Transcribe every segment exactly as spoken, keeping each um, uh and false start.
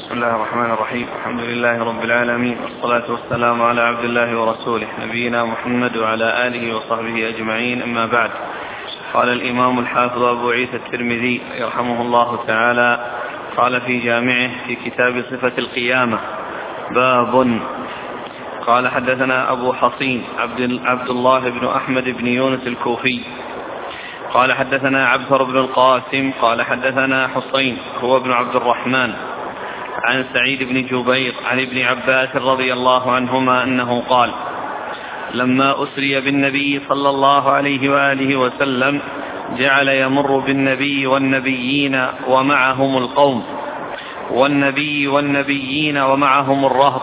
بسم الله الرحمن الرحيم. الحمد لله رب العالمين، والصلاة والسلام على عبد الله ورسوله نبينا محمد وعلى آله وصحبه أجمعين، أما بعد. قال الإمام الحافظ أبو عيسى الترمذي يرحمه الله تعالى قال في جامعه في كتاب صفة القيامة: باب. قال حدثنا أبو حصين عبد, عبد الله بن أحمد بن يونس الكوفي قال حدثنا عبثر بن القاسم قال حدثنا حصين هو ابن عبد الرحمن عن سعيد بن جبير عن ابن عباس رضي الله عنهما أنه قال: لما أسري بالنبي صلى الله عليه وآله وسلم جعل يمر بالنبي والنبيين ومعهم القوم، والنبي والنبيين ومعهم الرهط،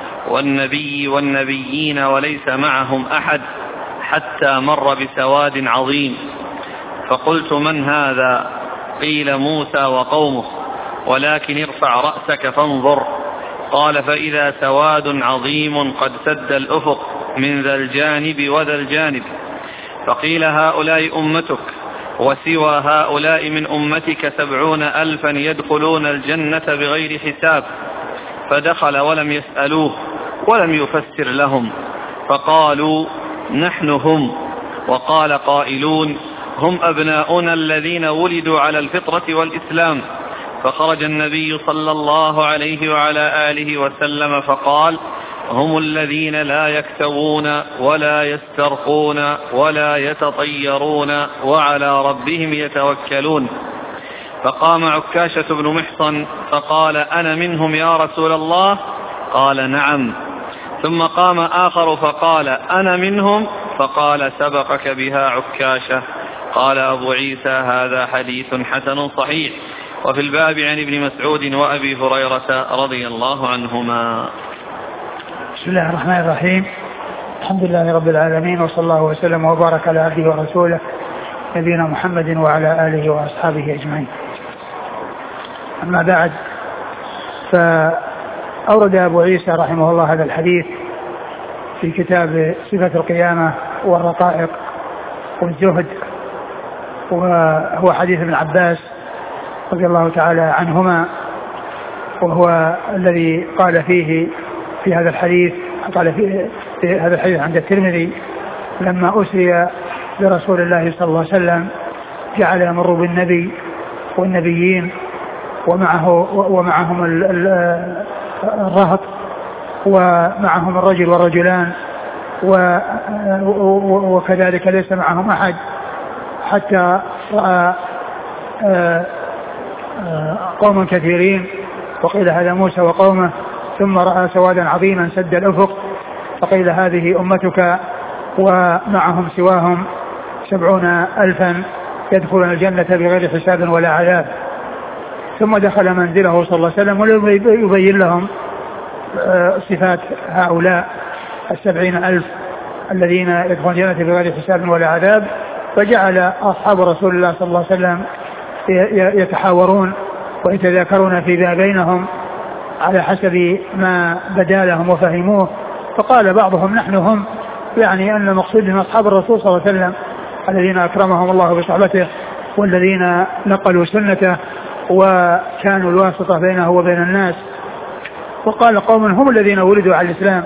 والنبي والنبيين وليس معهم أحد، حتى مر بسواد عظيم، فقلت: من هذا؟ قيل: موسى وقومه، ولكن ارفع رأسك فانظر. قال: فإذا سواد عظيم قد سد الأفق من ذا الجانب وذا الجانب. فقيل: هؤلاء أمتك، وسوى هؤلاء من أمتك سبعون ألفا يدخلون الجنة بغير حساب. فدخل ولم يسألوه ولم يفسر لهم، فقالوا: نحن هم. وقال قائلون: هم أبناؤنا الذين ولدوا على الفطرة والإسلام. فخرج النبي صلى الله عليه وعلى آله وسلم فقال: هم الذين لا يكتوون ولا يسترقون ولا يتطيرون وعلى ربهم يتوكلون. فقام عكاشة بن محصن فقال: أنا منهم يا رسول الله؟ قال: نعم. ثم قام آخر فقال: أنا منهم؟ فقال: سبقك بها عكاشة. قال أبو عيسى: هذا حديث حسن صحيح. وفي الباب عن ابن مسعود وأبي هريرة رضي الله عنهما. بسم الله الرحمن الرحيم. الحمد لله رب العالمين، وصلى الله وسلم وبارك على عبده ورسوله نبينا محمد وعلى آله وأصحابه أجمعين. أما بعد، فأورد أبو عيسى رحمه الله هذا الحديث في كتاب صفة القيامة والرقائق والزهد، وهو حديث ابن عباس رضي الله تعالى عنهما، وهو الذي قال فيه في هذا الحديث قال فيه في هذا الحديث عند الترمذي: لما أسري برسول الله صلى الله عليه وسلم جعل يمر بالنبي والنبيين ومعه ومعهم الرهط ومعهم الرجل والرجلان، وكذلك ليس معهم أحد، حتى رأى قوم كثيرين، وقيل هذا موسى وقومه، ثم رأى سوادا عظيما سد الأفق، فقيل هذه أمتك، ومعهم سواهم سبعون ألفا يدخلون الجنة بغير حساب ولا عذاب. ثم دخل منزله صلى الله عليه وسلم وليبين لهم صفات هؤلاء السبعين ألف الذين يدخلون الجنة بغير حساب ولا عذاب. فجعل أصحاب رسول الله صلى الله عليه وسلم يتحاورون ويتذاكرون فيما بينهم على حسب ما بدا لهم وفهموه. فقال بعضهم: نحن هم، يعني أن المقصود من أصحاب الرسول صلى الله عليه وسلم الذين أكرمهم الله بصحبته والذين نقلوا سنته وكانوا الواسطة بينه وبين الناس. وقال قوم: هم الذين ولدوا على الإسلام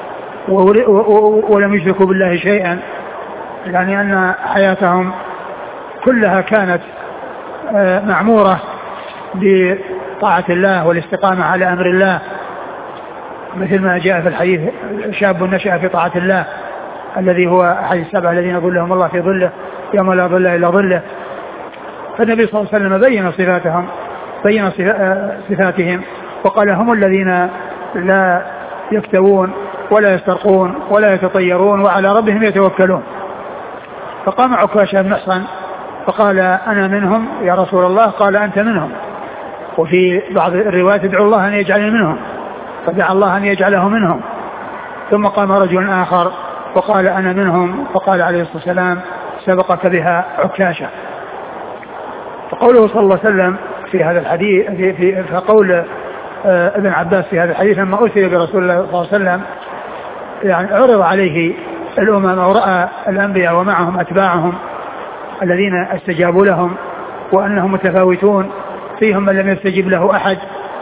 ولم يشركوا بالله شيئا، يعني أن حياتهم كلها كانت معمورة بطاعة الله والاستقامة على أمر الله، مثل ما جاء في الحديث: شاب نشأ في طاعة الله الذي هو أحد السبع الذين ظلهم الله في ظله يوم لا ظل إلا ظله. فالنبي صلى الله عليه وسلم بين صفاتهم بين صفاتهم وقال: هم الذين لا يكتوون ولا يسترقون ولا يتطيرون وعلى ربهم يتوكلون. فقام عكاشة بن محصن فقال: أنا منهم يا رسول الله؟ قال: أنت منهم. وفي بعض الروايات: ادعو الله أن يجعل منهم، فدعا الله أن يجعله منهم. ثم قام رجل آخر وقال: أنا منهم، فقال عليه الصلاة والسلام: سبقك بها عكاشة. فقوله صلى الله عليه وسلم في هذا الحديث في, في فقول ابن عباس في هذا الحديث: لما أسري برسول الله صلى الله عليه وسلم، يعني عرض عليه الأمم أو رأى الأنبياء ومعهم أتباعهم الذين استجابوا لهم وأنهم متفاوتون، فيهم من لم يستجب له أحد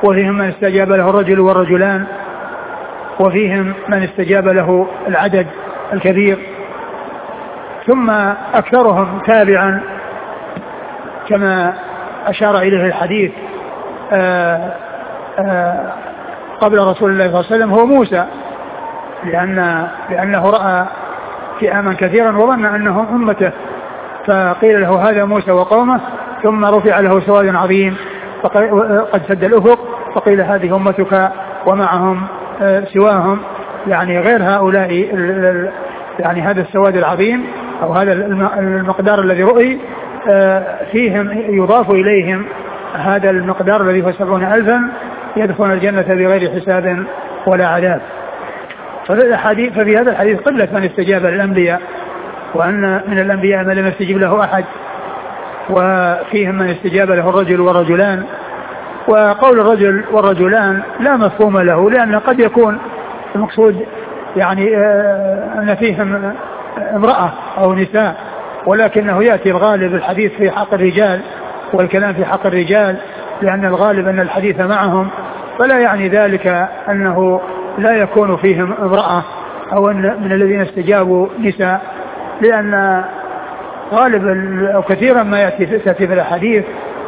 وفيهم من استجاب له الرجل والرجلان، وفيهم من استجاب له العدد الكبير، ثم أكثرهم تابعا كما أشار إليه الحديث آآ آآ قبل رسول الله صلى الله عليه وسلم هو موسى، لأن لأنه رأى فئاما كثيرا وظن أنهم أمته، فقيل له هذا موسى وقومه، ثم رفع له سواد عظيم قد سد الأفق، فقيل هذه أمتك ومعهم سواهم، يعني غير هؤلاء، يعني هذا السواد العظيم أو هذا المقدار الذي رؤي فيهم يضاف إليهم هذا المقدار الذي هو سبعون ألفا يدخلون الجنة بغير حساب ولا عذاب. ففي هذا الحديث قلة من استجاب للأنبياء، وأن من الأنبياء من لم يستجيب له أحد، وفيهم من استجاب له الرجل والرجلان. وقول الرجل والرجلان لا مفهوم له، لأن قد يكون المقصود يعني أن فيهم امرأة أو نساء، ولكنه يأتي الغالب الحديث في حق الرجال والكلام في حق الرجال، لأن الغالب أن الحديث معهم، فلا يعني ذلك أنه لا يكون فيهم امرأة أو أن من الذين استجابوا نساء، لأن غالب أو كثيرا ما يأتي في الحديث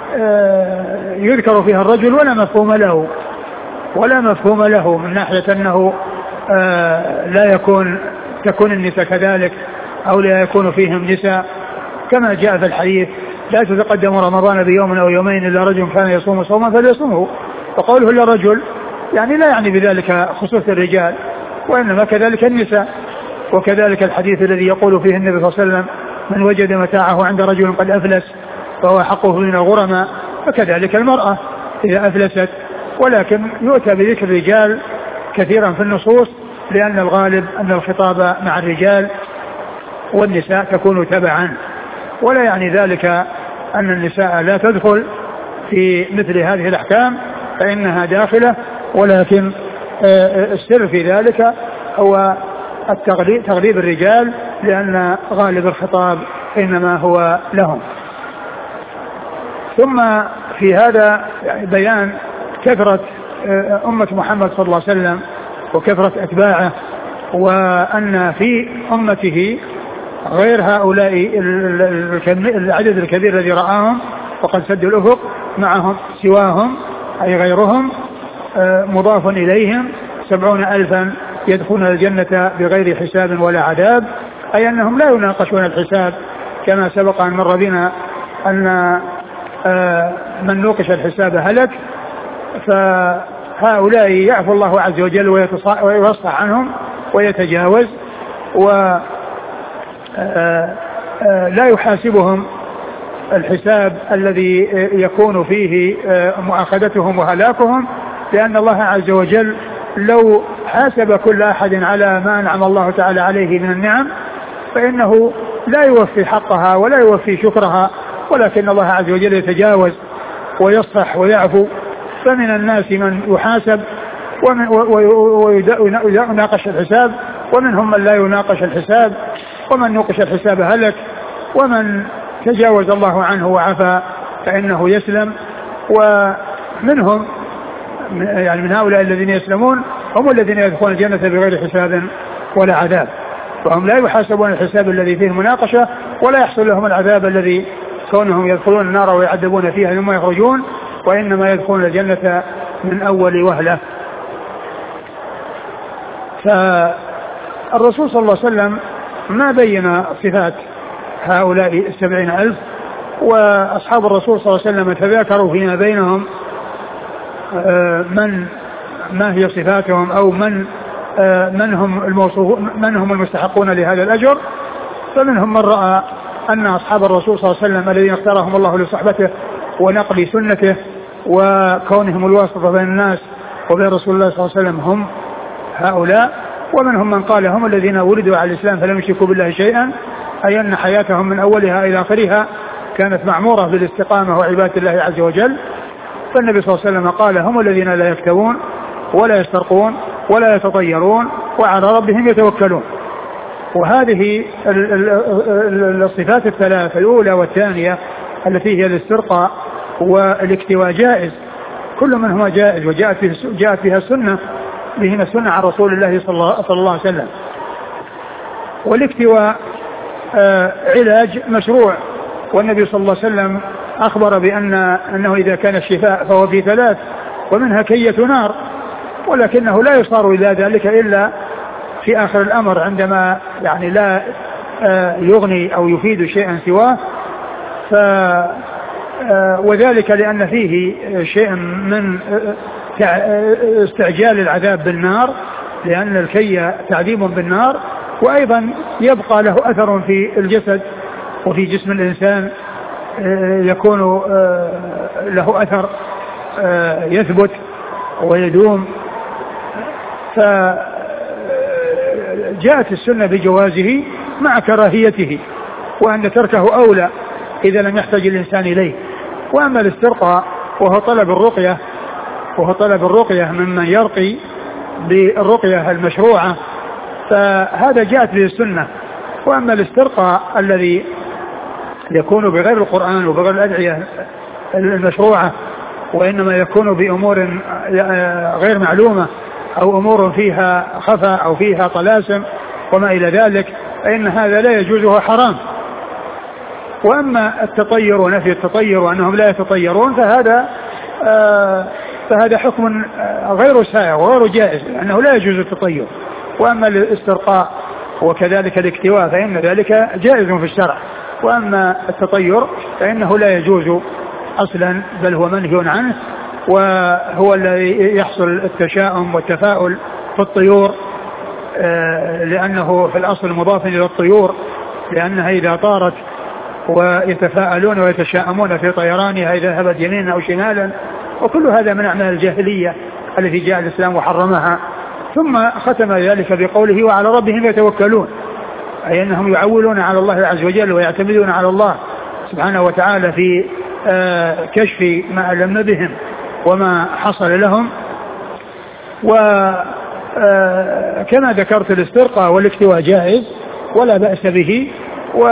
يذكر فيها الرجل ولا مفهوم له ولا مفهوم له من ناحية أنه لا يكون تكون النساء كذلك أو لا يكون فيهم نساء، كما جاء في الحديث لا تتقدم رمضان بيوم أو يومين إلا رجل كان يصوم صوما فليصومه، وقوله إلا رجل يعني لا يعني بذلك خصوص الرجال، وإنما كذلك النساء. وكذلك الحديث الذي يقول فيه النبي صلى الله عليه وسلم من وجد متاعه عند رجل قد أفلس فهو حقه من الغرماء، فكذلك المرأة إذا أفلست، ولكن يؤتى بذكر الرجال كثيرا في النصوص، لأن الغالب أن الخطاب مع الرجال والنساء تكون تبعا، ولا يعني ذلك أن النساء لا تدخل في مثل هذه الأحكام، فإنها داخلة، ولكن السر في ذلك هو التغليب تغليب الرجال، لأن غالب الخطاب إنما هو لهم. ثم في هذا بيان كثرة أمة محمد صلى الله عليه وسلم وكثرة أتباعه، وأن في أمته غير هؤلاء العدد الكبير الذي رآهم وقد سدوا الأفق، معهم سواهم أي غيرهم مضاف إليهم سبعون ألفا يدخلون الجنة بغير حساب ولا عذاب، أي أنهم لا يناقشون الحساب، كما سبق أن مر بنا أن من نوقش الحساب هلك، فهؤلاء يعفو الله عز وجل ويصفح عنهم ويتجاوز، ولا يحاسبهم الحساب الذي يكون فيه مؤاخذتهم وهلاكهم، لأن الله عز وجل لو حاسب كل أحد على ما أنعم الله تعالى عليه من النعم فإنه لا يوفي حقها ولا يوفي شكرها، ولكن الله عز وجل يتجاوز ويصفح ويعفو. فمن الناس من يحاسب ويناقش الحساب، ومنهم من لا يناقش الحساب، ومن نوقش الحساب هلك، ومن تجاوز الله عنه وعفى فإنه يسلم. ومنهم يعني من هؤلاء الذين يسلمون هم الذين يدخلون الجنة بغير حساب ولا عذاب، وهم لا يحاسبون الحساب الذي فيه مناقشة، ولا يحصل لهم العذاب الذي كونهم يدخلون النار ويعذبون فيها ثم يخرجون، وإنما يدخلون الجنة من أول وهلة. فالرسول صلى الله عليه وسلم ما بين صفات هؤلاء السبعين ألف، وأصحاب الرسول صلى الله عليه وسلم تذاكروا فيما بينهم من ما هي صفاتهم أو من من هم الموصوف من هم المستحقون لهذا الأجر. فمنهم من رأى أن أصحاب الرسول صلى الله عليه وسلم الذين اختارهم الله لصحبته ونقل سنته وكونهم الواسطة بين الناس وبين رسول الله صلى الله عليه وسلم هم هؤلاء. ومنهم من قال هم الذين ولدوا على الإسلام فلم يشركوا بالله شيئا، أي أن حياتهم من أولها إلى آخرها كانت معمورة بالاستقامة وعبادة الله عز وجل. فالنبي صلى الله عليه وسلم قال هم الذين لا يكتوون ولا يسترقون ولا يتطيرون وعلى ربهم يتوكلون. وهذه الصفات الثلاث الأولى والثانية التي هي الاسترقاء والاكتواء جائز، كل منهما جائز وجاءت فيه جاءت فيها السنة بهما السنة عن رسول الله صلى الله عليه وسلم. والاكتواء آه علاج مشروع، والنبي صلى الله عليه وسلم أخبر بأن أنه إذا كان الشفاء فهو في ثلاث ومنها كية نار، ولكنه لا يصار إلى ذلك إلا في آخر الأمر عندما يعني لا آه يغني أو يفيد شيئا سواه. ف وذلك لأن فيه شيء من استعجال العذاب بالنار، لأن الكي تعذيب بالنار، وأيضا يبقى له أثر في الجسد وفي جسم الإنسان يكون له أثر يثبت ويدوم. فجاءت السنة بجوازه مع كراهيته، وأن تركه أولى إذا لم يحتاج الإنسان إليه. وأما الاسترقاء وهو طلب الرقية وهو طلب الرقية ممن يرقي بالرقية المشروعة فهذا جاءت به السنة. وأما الاسترقاء الذي يكون بغير القرآن وبغير الأدعية المشروعة، وإنما يكون بأمور غير معلومة أو أمور فيها خفا أو فيها طلاسم وما إلى ذلك، فإن هذا لا يجوز وهو حرام. وأما التطير ونفي التطير وأنهم لا يتطيرون فهذا آه فهذا حكم غير سائغ وغير جائز، لأنه لا يجوز التطير. وأما الاسترقاء وكذلك الاكتواء فإن ذلك جائز في الشرع. وأما التطير فإنه لا يجوز أصلا، بل هو منهي عنه، وهو الذي يحصل التشاؤم والتفاؤل في الطيور، آه لأنه في الأصل مضاف إلى الطيور، لأنها إذا طارت ويتفاءلون ويتشاءمون في طيرانها إذا ذهبت يمينا أو شمالا، وكل هذا من أعمال الجاهلية التي جاء الإسلام وحرمها. ثم ختم ذلك بقوله وعلى ربهم يتوكلون، أي أنهم يعولون على الله عز وجل ويعتمدون على الله سبحانه وتعالى في آه كشف ما ألم بهم وما حصل لهم. وكما ذكرت الاسترقاء والاكتواء جائز ولا بأس به، و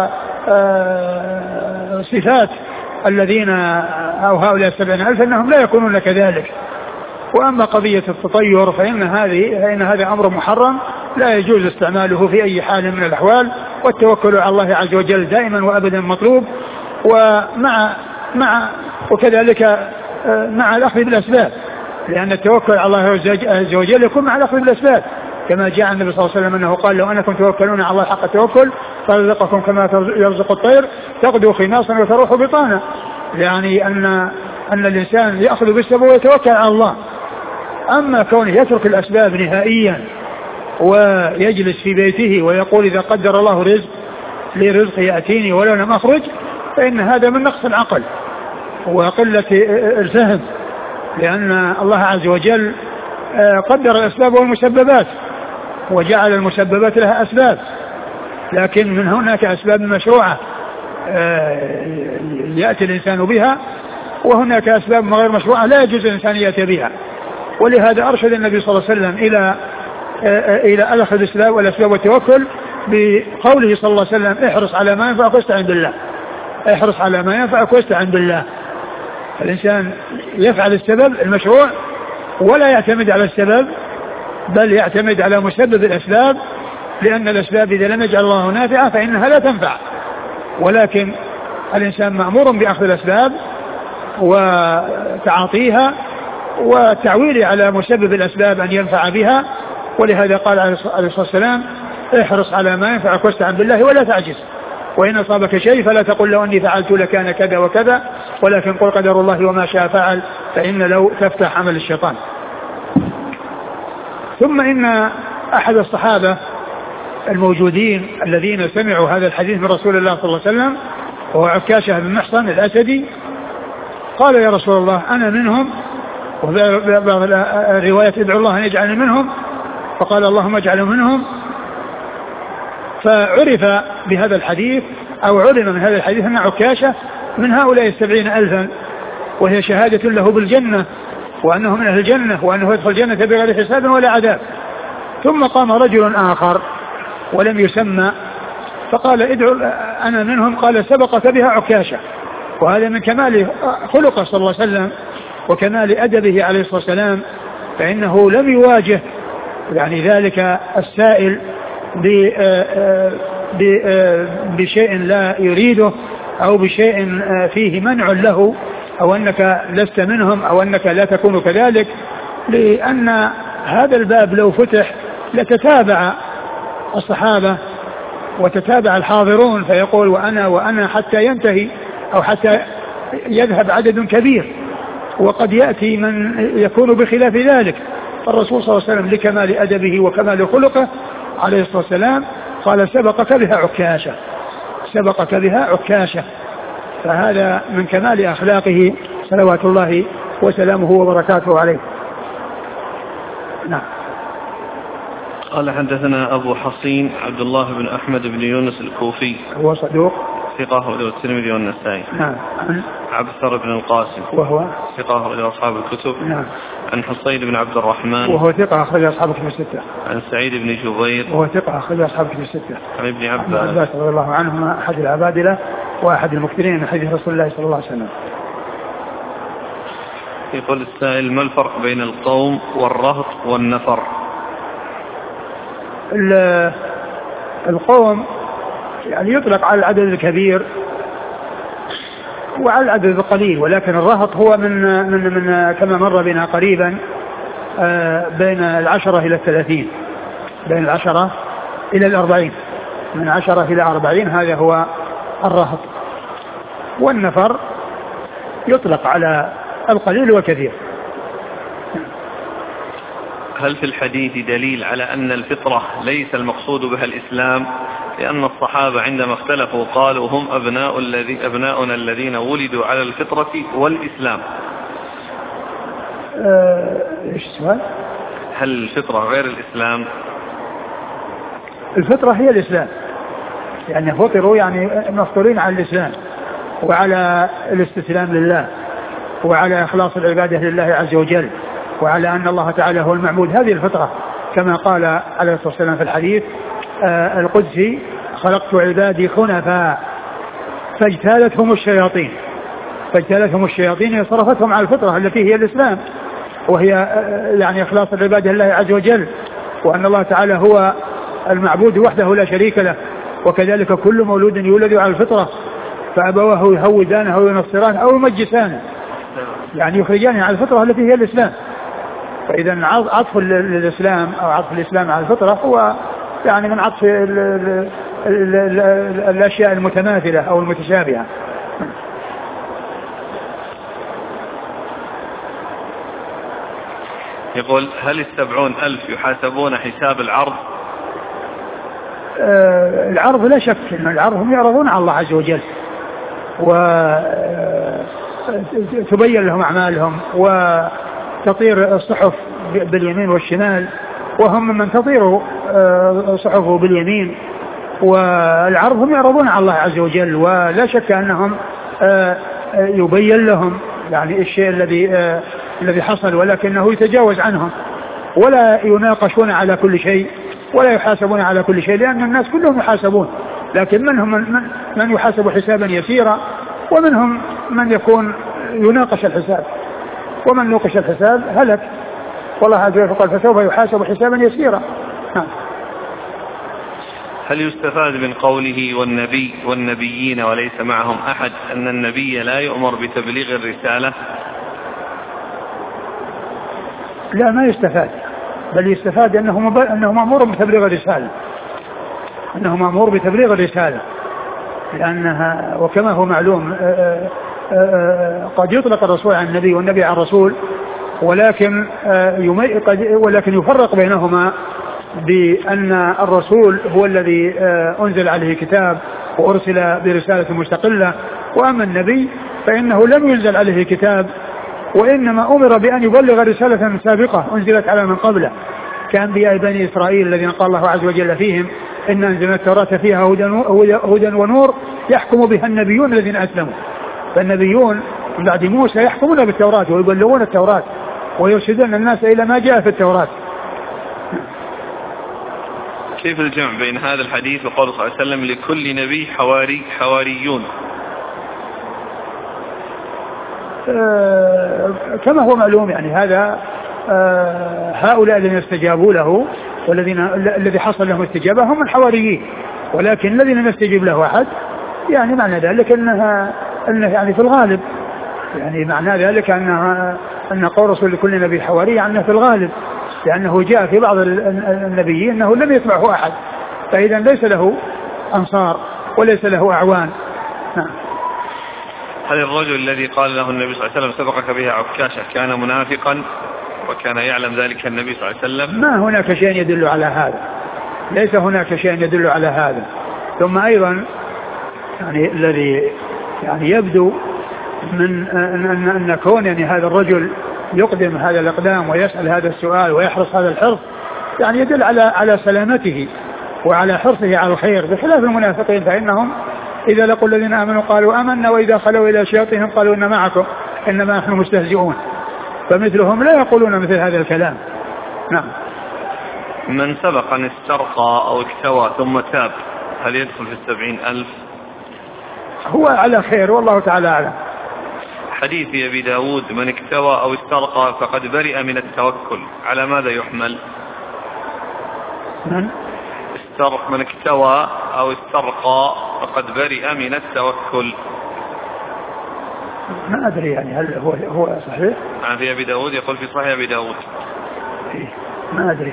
صفات الذين أو هؤلاء السبعين ألف أنهم لا يكونون كذلك. وأما قضية التطير فإن هذه فإن هذا أمر محرم لا يجوز استعماله في أي حال من الأحوال، والتوكل على الله عز وجل دائما وأبدا مطلوب، ومع مع وكذلك مع الأخذ بالأسباب، لأن التوكل على الله عز وجل يكون مع الأخذ بالأسباب، كما جاء النبي صلى الله عليه وسلم أنه قال لو أنكم توكلون على الله حق التوكل فرزقكم كما يرزق الطير تغدو خماصا وتروح بطانا، يعني أن أن الإنسان يأخذ بالسبب ويتوكل على الله. أما كونه يترك الأسباب نهائيا ويجلس في بيته ويقول إذا قدر الله رزق لي رزق يأتيني ولو لم أخرج، فإن هذا من نقص العقل وقلة الفهم، لأن الله عز وجل قدر الأسباب والمسببات وجعل المسببات لها أسباب، لكن من هناك أسباب مشروعة يأتي الإنسان بها، وهناك أسباب غير مشروعة لا يجوز الإنسان يأتي بها. ولهذا أرشد النبي صلى الله عليه وسلم إلى إلى أخذ الأسباب والأسباب والتوكل بقوله صلى الله عليه وسلم احرص على ما ينفعك واستعن بالله، احرص على ما ينفعك واستعن بالله. الإنسان يفعل السبب المشروع ولا يعتمد على السبب، بل يعتمد على مسبب الأسباب، لأن الأسباب إذا لم يجعل الله نافعة فإنها لا تنفع. ولكن الإنسان مأمور بأخذ الأسباب وتعاطيها والتعويل على مسبب الأسباب أن ينفع بها. ولهذا قال عليه الصلاة والسلام احرص على ما ينفعك واستعن بالله ولا تعجز، وإن أصابك شيء فلا تقل لو أني فعلت لكان كذا وكذا، ولكن قل قدر الله وما شاء فعل، فإن لو تفتح عمل الشيطان. ثم إن أحد الصحابة الموجودين الذين سمعوا هذا الحديث من رسول الله صلى الله عليه وسلم وهو عكاشة بن محصن الأسدي قال يا رسول الله أنا منهم، وبعض الروايات ادعو الله أن يجعلني منهم، فقال اللهم اجعله منهم. فعرف بهذا الحديث أو علم من هذا الحديث أن عكاشة من هؤلاء السبعين ألفا، وهي شهادة له بالجنة وأنه من أهل الجنة وأنه يدخل الجنة بغير حساب ولا عذاب. ثم قام رجل آخر ولم يسمى فقال ادعو أنا منهم، قال سبقك بها عكاشة. وهذا من كمال خلقه صلى الله عليه وسلم وكمال أدبه عليه الصلاة والسلام، فإنه لم يواجه يعني ذلك السائل بشيء لا يريده أو بشيء فيه منع له أو أنك لست منهم أو أنك لا تكون كذلك، لأن هذا الباب لو فتح لتتابع الصحابة وتتابع الحاضرون فيقول وأنا وأنا حتى ينتهي أو حتى يذهب عدد كبير، وقد يأتي من يكون بخلاف ذلك. الرسول صلى الله عليه وسلم لكمال أدبه وكمال خلقه عليه الصلاة والسلام قال سبقك بها عكاشة، سبقك بها عكاشة، فهذا من كمال أخلاقه صلوات الله وسلامه وبركاته عليه. نعم. قال حدثنا أبو حصين عبد الله بن أحمد بن يونس الكوفي هو صدوق ثقة أخرجه الترمذي والنسائي. نعم. عن عبثر بن القاسم وهو ثقة أخرجه أصحاب الكتب. نعم. عن حصين بن عبد الرحمن وهو ثقة أخرجه أصحاب الكتب الستة. عن سعيد بن جبير وهو ثقة أخرجه أصحاب الكتب الستة. عن ابن عباس عباس رضي الله عنهما أحد العبادلة وأحد المكثرين من حديث رسول الله صلى الله عليه وسلم. يقول السائل ما الفرق بين القوم والرهط والنفر؟ القوم يعني يطلق على العدد الكبير وعلى العدد القليل، ولكن الرهط هو من من من كما مر بنا قريبا بين العشرة إلى الثلاثين، بين العشرة إلى الأربعين، من عشرة إلى أربعين هذا هو الرهط. والنفر يطلق على القليل والكثير. هل في الحديث دليل على أن الفطرة ليس المقصود بها الإسلام؟ لأن الصحابة عندما اختلفوا قالوا هم أبناء الذي أبناؤنا الذين ولدوا على الفطرة والإسلام. ايش السؤال؟ هل الفطرة غير الإسلام؟ الفطرة هي الإسلام، يعني فطروا يعني مفطورين على الإسلام وعلى الاستسلام لله وعلى إخلاص العبادة لله عز وجل وعلى أن الله تعالى هو المعبود. هذه الفطرة كما قال عليه الصلاة والسلام في الحديث آه القدسي خلقت عبادي خنفاء فاجتالتهم الشياطين فاجتالتهم الشياطين صرفتهم على الفطرة التي هي الإسلام، وهي آه يعني إخلاص العبادة لله عز وجل وأن الله تعالى هو المعبود وحده لا شريك له، وكذلك كل مولود يولد على الفطرة فأبواه يهودانه أو ينصرانه أو يمجسانه، يعني يخرجانه على الفطرة التي هي الإسلام. فإذا عطف الإسلام أو عطف الإسلام على الفطرة هو يعني من عطف ال ال ال ال الأشياء المتماثلة أو المتشابهة. يقول هل السبعون ألف يحاسبون حساب العرض؟ آه العرض لا شك أن العرض هم يعرضون على الله عز وجل وتبين لهم أعمالهم وتطير الصحف باليمين والشمال، وهم من تطير صحفه باليمين، والعرض هم يعرضون على الله عز وجل، ولا شك أنهم يبين لهم يعني الشيء الذي الذي حصل، ولكنه يتجاوز عنهم ولا يناقشون على كل شيء ولا يحاسبون على كل شيء، لأن الناس كلهم يحاسبون، لكن منهم من, من يحاسب حسابا يسيرا ومنهم من يكون يناقش الحساب، ومن نوقش الحساب هلك، والله عز وجل قال فسوف يحاسب حسابا يسيرا. هل يستفاد من قوله والنبي والنبيين وليس معهم أحد أن النبي لا يؤمر بتبليغ الرسالة؟ لا ما يستفاد، بل يستفاد أنه, مب... أنه مأمور بتبليغ الرسالة، أنه مأمور بتبليغ الرسالة، لأنها وكما هو معلوم آآ آآ قد يطلق الرسول عن النبي والنبي عن الرسول، ولكن يمي... قد... ولكن يفرق بينهما بأن الرسول هو الذي أنزل عليه كتاب وأرسل برسالة مستقلة، وأما النبي فإنه لم ينزل عليه كتاب وإنما أمر بأن يبلغ رسالة سابقة أنزلت على من قبله كأنبياء بني إسرائيل الذين قال الله عز وجل فيهم إن أنزلنا التوراة فيها هدى ونور يحكم بها النبيون الذين أسلموا. فالنبيون من بعد موسى يحكمون بالتوراة ويبلغون التوراة ويرشدون الناس إلى ما جاء في التوراة. كيف الجمع بين هذا الحديث وقول صلى الله عليه وسلم لكل نبي حواري حواريون؟ كما هو معلوم يعني هذا هؤلاء الذين استجابوا له والذين الذي حصل لهم استجابة هم الحواريين، ولكن الذين لم يستجيب له أحد يعني معنى ذلك أنها أنه يعني في الغالب يعني معنى ذلك أنها أن قول رسول لكل نبي حواري أنه في الغالب، لأنه جاء في بعض النبيين أنه لم يتبعه أحد، فإذا ليس له أنصار وليس له أعوان. نعم. هل الرجل الذي قال له النبي صلى الله عليه وسلم سبقك بها عكاشة كان منافقا وكان يعلم ذلك النبي صلى الله عليه وسلم؟ ما هناك شيء يدل على هذا، ليس هناك شيء يدل على هذا. ثم أيضا يعني الذي يعني يبدو من أن, أن كون يعني هذا الرجل يقدم هذا الإقدام ويسأل هذا السؤال ويحرص هذا الحرص يعني يدل على على سلامته وعلى حرصه على الخير، بخلاف المنافقين فإنهم إذا لقوا الذين آمنوا قالوا آمنا وإذا خلوا إلى شياطينهم قالوا إن معكم إنما نحن مستهزئون، فمثلهم لا يقولون مثل هذا الكلام. نعم. من سبق أن استرقى أو اكتوى ثم تاب هل يدخل في السبعين ألف؟ هو على خير والله تعالى أعلم. حديث أبي داود من اكتوى أو استرقى فقد برئ من التوكل على ماذا يحمل؟ من؟ استرق من اكتوى أو استرقى فقد برئ من التوكل. ما أدري يعني هل هو هو صحيح؟ في أبي داود يقول في صحيح أبي داود. ما أدري.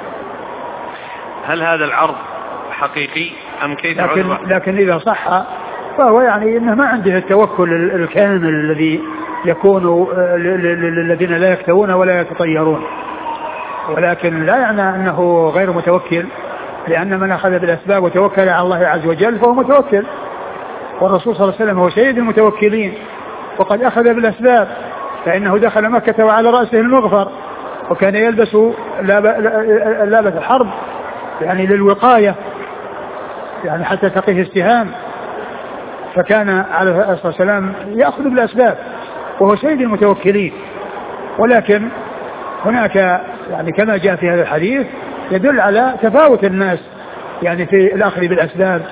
هل هذا العرض حقيقي أم كيف؟ لكن, لكن إذا صح فهو يعني إنه ما عنده التوكل الكامل الذي يكون للذين لا يكتوون ولا يتطيرون، ولكن لا يعني أنه غير متوكل، لأن من أخذ بالأسباب وتوكل على الله عز وجل فهو متوكل، والرسول صلى الله عليه وسلم هو سيد المتوكلين وقد أخذ بالأسباب، فإنه دخل مكة وعلى رأسه المغفر وكان يلبس لابس الحرب يعني للوقاية يعني حتى تقيه السهام، فكان عليه الصلاة والسلام يأخذ بالأسباب وهو سيد المتوكلين. ولكن هناك يعني كما جاء في هذا الحديث يدل على تفاوت الناس يعني في الأخذ بالأسباب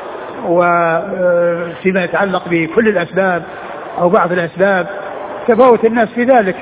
وفيما يتعلق بكل الأسباب أو بعض الأسباب، تفاوت الناس في ذلك.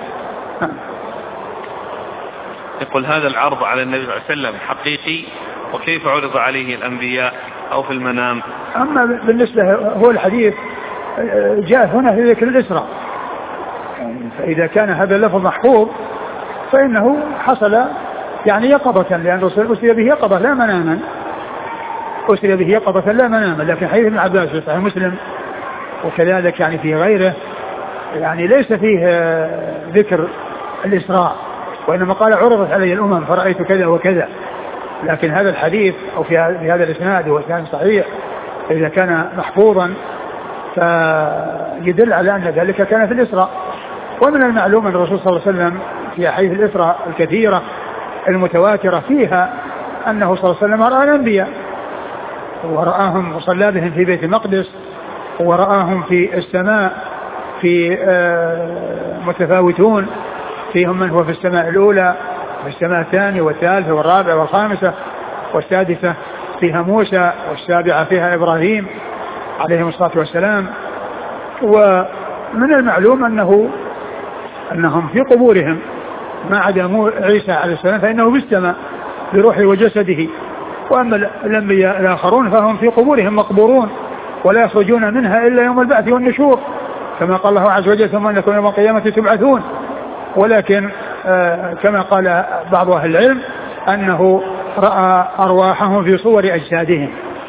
يقول هذا العرض على النبي صلى الله عليه وسلم حقيقي وكيف عرض عليه الأنبياء أو في المنام؟ أما بالنسبة هو الحديث جاء هنا في ذكر الإسراء، فإذا كان هذا اللفظ محفوظ فإنه حصل يعني يقظة، لأن الرسول أسري به يقظة لا مناما، أسري به يقظة لا مناما. لكن حديث ابن عباس في صحيح مسلم وكذلك يعني في غيره يعني ليس فيه ذكر الإسراء، وإنما قال عرضت علي الأمم فرأيت كذا وكذا. لكن هذا الحديث أو في هذا الإسناد هو كان صحيح إذا كان محفوظا فيدل على أن ذلك كان في الإسراء. ومن المعلوم أن الرسول صلى الله عليه وسلم في أحاديث الإسراء الكثيرة المتواترة فيها أنه صلى الله عليه وسلم رأى الأنبياء ورآهم وصلى بهم في بيت المقدس ورآهم في السماء في متفاوتون، فيهم من هو في السماء الأولى في السماء الثانية والثالثة والرابعة والخامسة والسادسة فيها موسى، والسابعة فيها إبراهيم عليهم الصلاة والسلام. ومن المعلوم أنه أنهم في قبورهم ما عدا عيسى عليه السلام فإنه في السماء بروحه وجسده، وأما الأنبياء الآخرون فهم في قبورهم مقبورون ولا يخرجون منها إلا يوم البعث والنشور، كما قال الله عز وجل ثم أنكم يوم القيامة تبعثون. ولكن آه كما قال بعض أهل العلم أنه رأى أرواحهم في صور أجسادهم.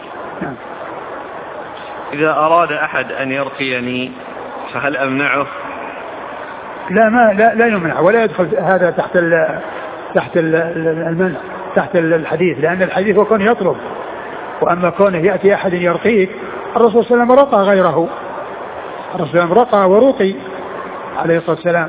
إذا أراد أحد أن يرقيني فهل أمنعه؟ لا ما لا, لا يمنع ولا يدخل هذا تحت ال تحت ال المنع تحت الحديث، لأن الحديث هو كون يطلب، وأما كونه يأتي أحد يرقيك الرسول صلى الله عليه وسلم رقى غيره، الرسول صلى الله عليه وسلم رقى ورقي عليه الصلاة والسلام.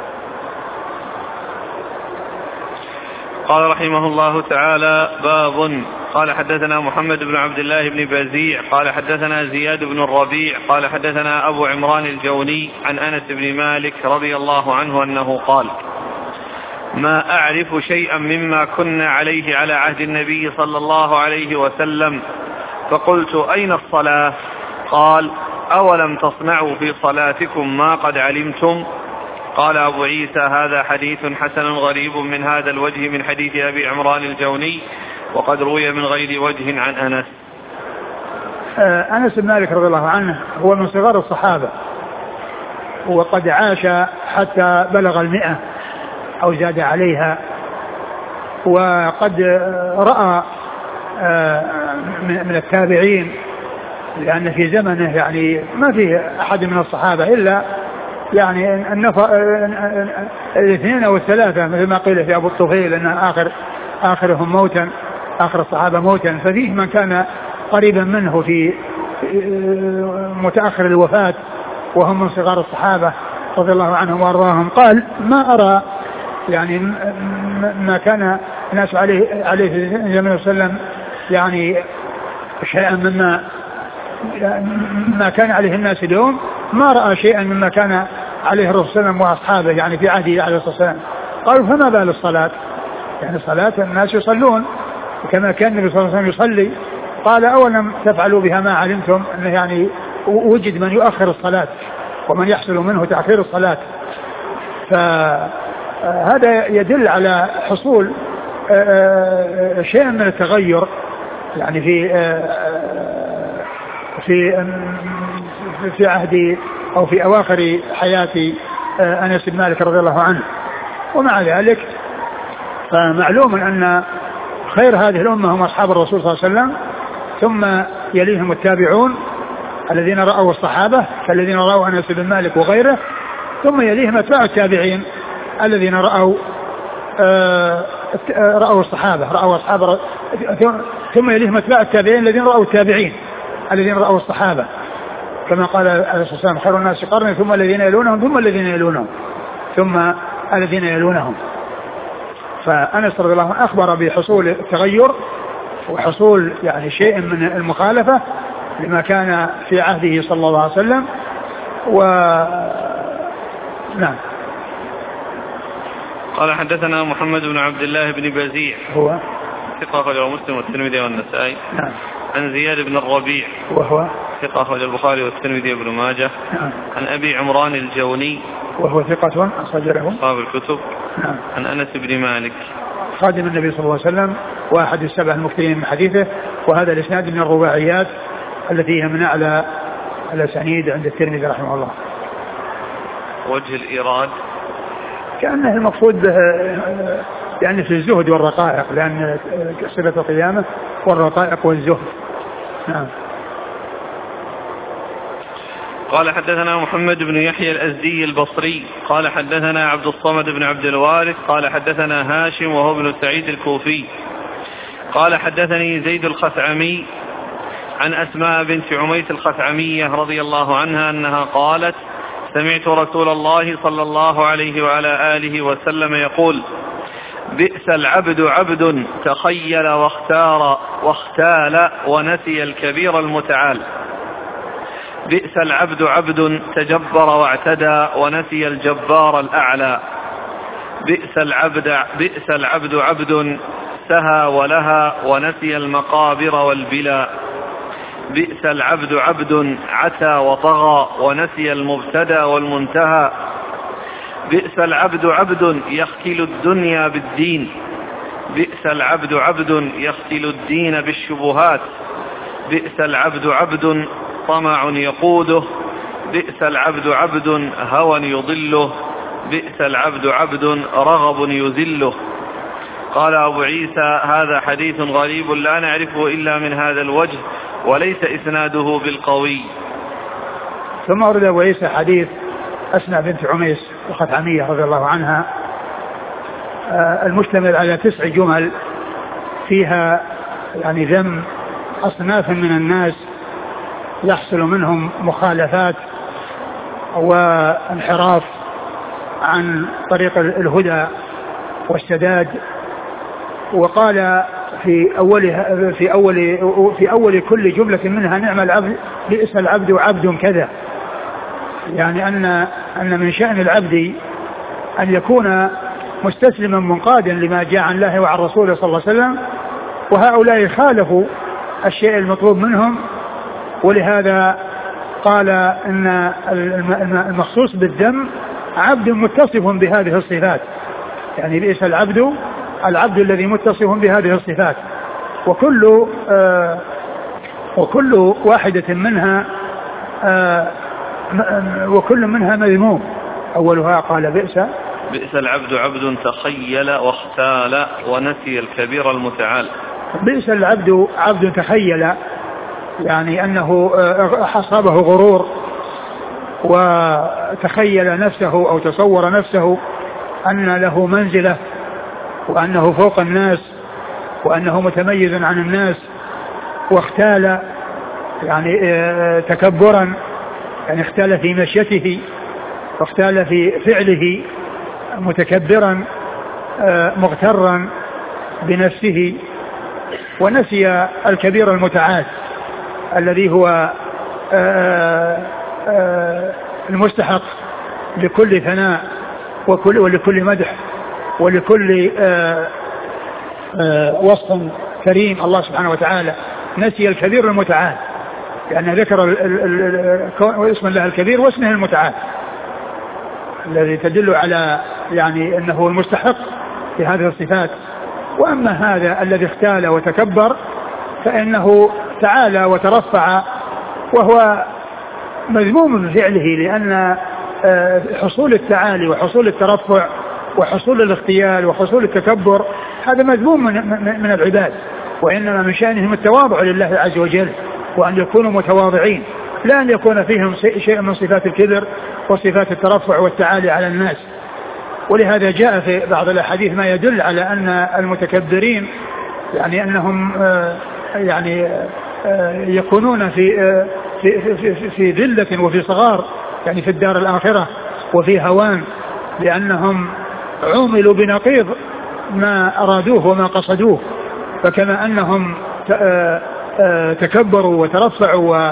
قال رحمه الله تعالى باب قال حدثنا محمد بن عبد الله بن بزيع قال حدثنا زياد بن الربيع قال حدثنا أبو عمران الجوني عن أنس بن مالك رضي الله عنه أنه قال ما أعرف شيئا مما كنا عليه على عهد النبي صلى الله عليه وسلم، فقلت أين الصلاة؟ قال أولم تصنعوا في صلاتكم ما قد علمتم؟ قال أبو عيسى هذا حديث حسن غريب من هذا الوجه من حديث أبي عمران الجوني وقد روي من غير وجه عن أنس. أنس بن مالك رضي الله عنه هو من صغار الصحابة وقد عاش حتى بلغ المئة أو زاد عليها، وقد رأى من التابعين لأن في زمنه يعني ما فيه أحد من الصحابة إلا يعني النفر الاثنين أو الثلاثة مثل ما قيل في أبو الطفيل أن آخر آخرهم موتا آخر الصحابة موتا، ففيه من كان قريبا منه في متأخر الوفاة وهم من صغار الصحابة رضي الله عنهم وارضاهم. قال ما أرى يعني ما كان الناس عليه عليه في النبي صلى الله عليه وسلم يعني شيئا مما ما كان عليه الناس اليوم، ما رأى شيئا مما كان عليه الرسول صلى الله عليه وسلم وأصحابه يعني في عهده عليه الصلاة والسلام. قالوا فما بال الصلاة؟ يعني صلاة الناس يصلون كما كان النبي صلى الله عليه وسلم يصلي. قال أولم تفعلوا بها ما علمتم؟ أنه يعني وجد من يؤخر الصلاة ومن يحصل منه تأخير الصلاة، فهذا يدل على حصول شيء من التغير يعني في في في عهد أو في أواخر حياة أنس بن مالك رضي الله عنه. ومع ذلك فمعلوم أن خير هذه الأمة هم أصحاب الرسول صلى الله عليه وسلم، ثم يليهم التابعون الذين رأوا الصحابة كالذين رأوا أنس بن مالك وغيره، ثم يليهم أتباع التابعين الذين رأوا رأوا الصحابة رأوا أصحاب، ثم يليهم أتباع التابعين الذين رأوا التابعين الذين رأوا الصحابة كما قال عليه الصلاة والسلام خير الناس قرني ثم الذين يلونهم ثم الذين يلونهم ثم الذين يلونهم. فأنس رضي الله عنه أخبر بحصول التغير وحصول يعني شيء من المخالفة لما كان في عهده صلى الله عليه وسلم. و نعم. قال حدثنا محمد بن عبد الله بن بزيع هو ثقة أخرجه مسلم والترمذي والنسائي. نعم. عن زياد بن الربيع وهو ثقة أخرجه البخاري والترمذي وابن ماجه. نعم. عن أبي عمران الجوني وهو ثقة أخرج له أصحاب الكتب. نعم. عن أنس بن مالك خادم النبي صلى الله عليه وسلم واحد السبع المكثرين من حديثه، وهذا الإسناد من الرباعيات التي هي من أعلى الأسانيد عند الترمذي رحمه الله. وجه الإيراد كأنه المقصود به يعني في الزهد والرقائق، لأن صلة القيامة والرقائق والزهد. نعم. قال حدثنا محمد بن يحيى الأزدي البصري قال حدثنا عبد الصمد بن عبد الوارث قال حدثنا هاشم وهو ابن سعيد الكوفي قال حدثني زيد الخثعمي عن أسماء بنت عميس الخثعمية رضي الله عنها أنها قالت سمعت رسول الله صلى الله عليه وعلى آله وسلم يقول بئس العبد عبد تخيل واختار واختال ونسي الكبير المتعال. بئس العبد عبد تجبر واعتدى ونسي الجبار الأعلى. بئس العبد بئس العبد عبد سهى ولها ونسي المقابر والبلا. بئس العبد عبد عتى وطغى ونسي المبتدى والمنتهى. بئس العبد عبد يختل الدنيا بالدين. بئس العبد عبد يختل الدين بالشبهات. بئس العبد عبد طمع يقوده. بئس العبد عبد هوى يضله. بئس العبد عبد رغب يذله. قال أبو عيسى هذا حديث غريب لا نعرفه إلا من هذا الوجه وليس إسناده بالقوي. ثم أورد أبو عيسى حديث أسماء بنت عميس الخثعمية رضي الله عنها المشتمل على تسع جمل فيها يعني ذم أصناف من الناس يحصل منهم مخالفات وانحراف عن طريق الهدى والسداد. وقال في أولها في أول في أول كل جملة منها نعم العبد بئس العبد عبد كذا، يعني أن أن من شأن العبد أن يكون مستسلما منقادا لما جاء عن الله وعن رسوله صلى الله عليه وسلم، وهؤلاء خالفوا الشيء المطلوب منهم، ولهذا فقال إن المخصوص بالذم عبد متصف بهذه الصفات، يعني بئس العبد العبد الذي متصف بهذه الصفات. وكل آه وكل واحدة منها آه وكل منها مذموم. أولها قال بئس بئس العبد عبد تخيل واختال ونسي الكبير المتعال. بئس العبد عبد تخيل، يعني أنه أصابه غرور وتخيل نفسه أو تصور نفسه أن له منزلة وأنه فوق الناس وأنه متميز عن الناس، واختال يعني تكبرا، يعني اختال في مشيته واختال في فعله متكبرا مغترا بنفسه، ونسي الكبير المتعال الذي هو المستحق لكل ثناء وكل ولكل مدح ولكل وصف كريم الله سبحانه وتعالى. نسي الكبير المتعال، لأنه ذكر اسم الله الكبير واسمه المتعال الذي تدل على يعني أنه المستحق لهذه الصفات. وأما هذا الذي اختال وتكبر فإنه تعالى وترفع وهو مذموم بفعله، لأن حصول التعالي وحصول الترفع وحصول الاختيال وحصول التكبر هذا مذموم من العباد، وإنما من شأنهم التواضع لله عز وجل، وأن يكونوا متواضعين، لا أن يكون فيهم شيء من صفات الكبر وصفات الترفع والتعالي على الناس. ولهذا جاء في بعض الأحاديث ما يدل على أن المتكبرين يعني أنهم يعني يكونون في في في, في ذلة وفي صغار، يعني في الدار الآخرة وفي هوان، لأنهم عوملوا بنقيض ما أرادوه وما قصدوه. فكما أنهم تكبروا وترفعوا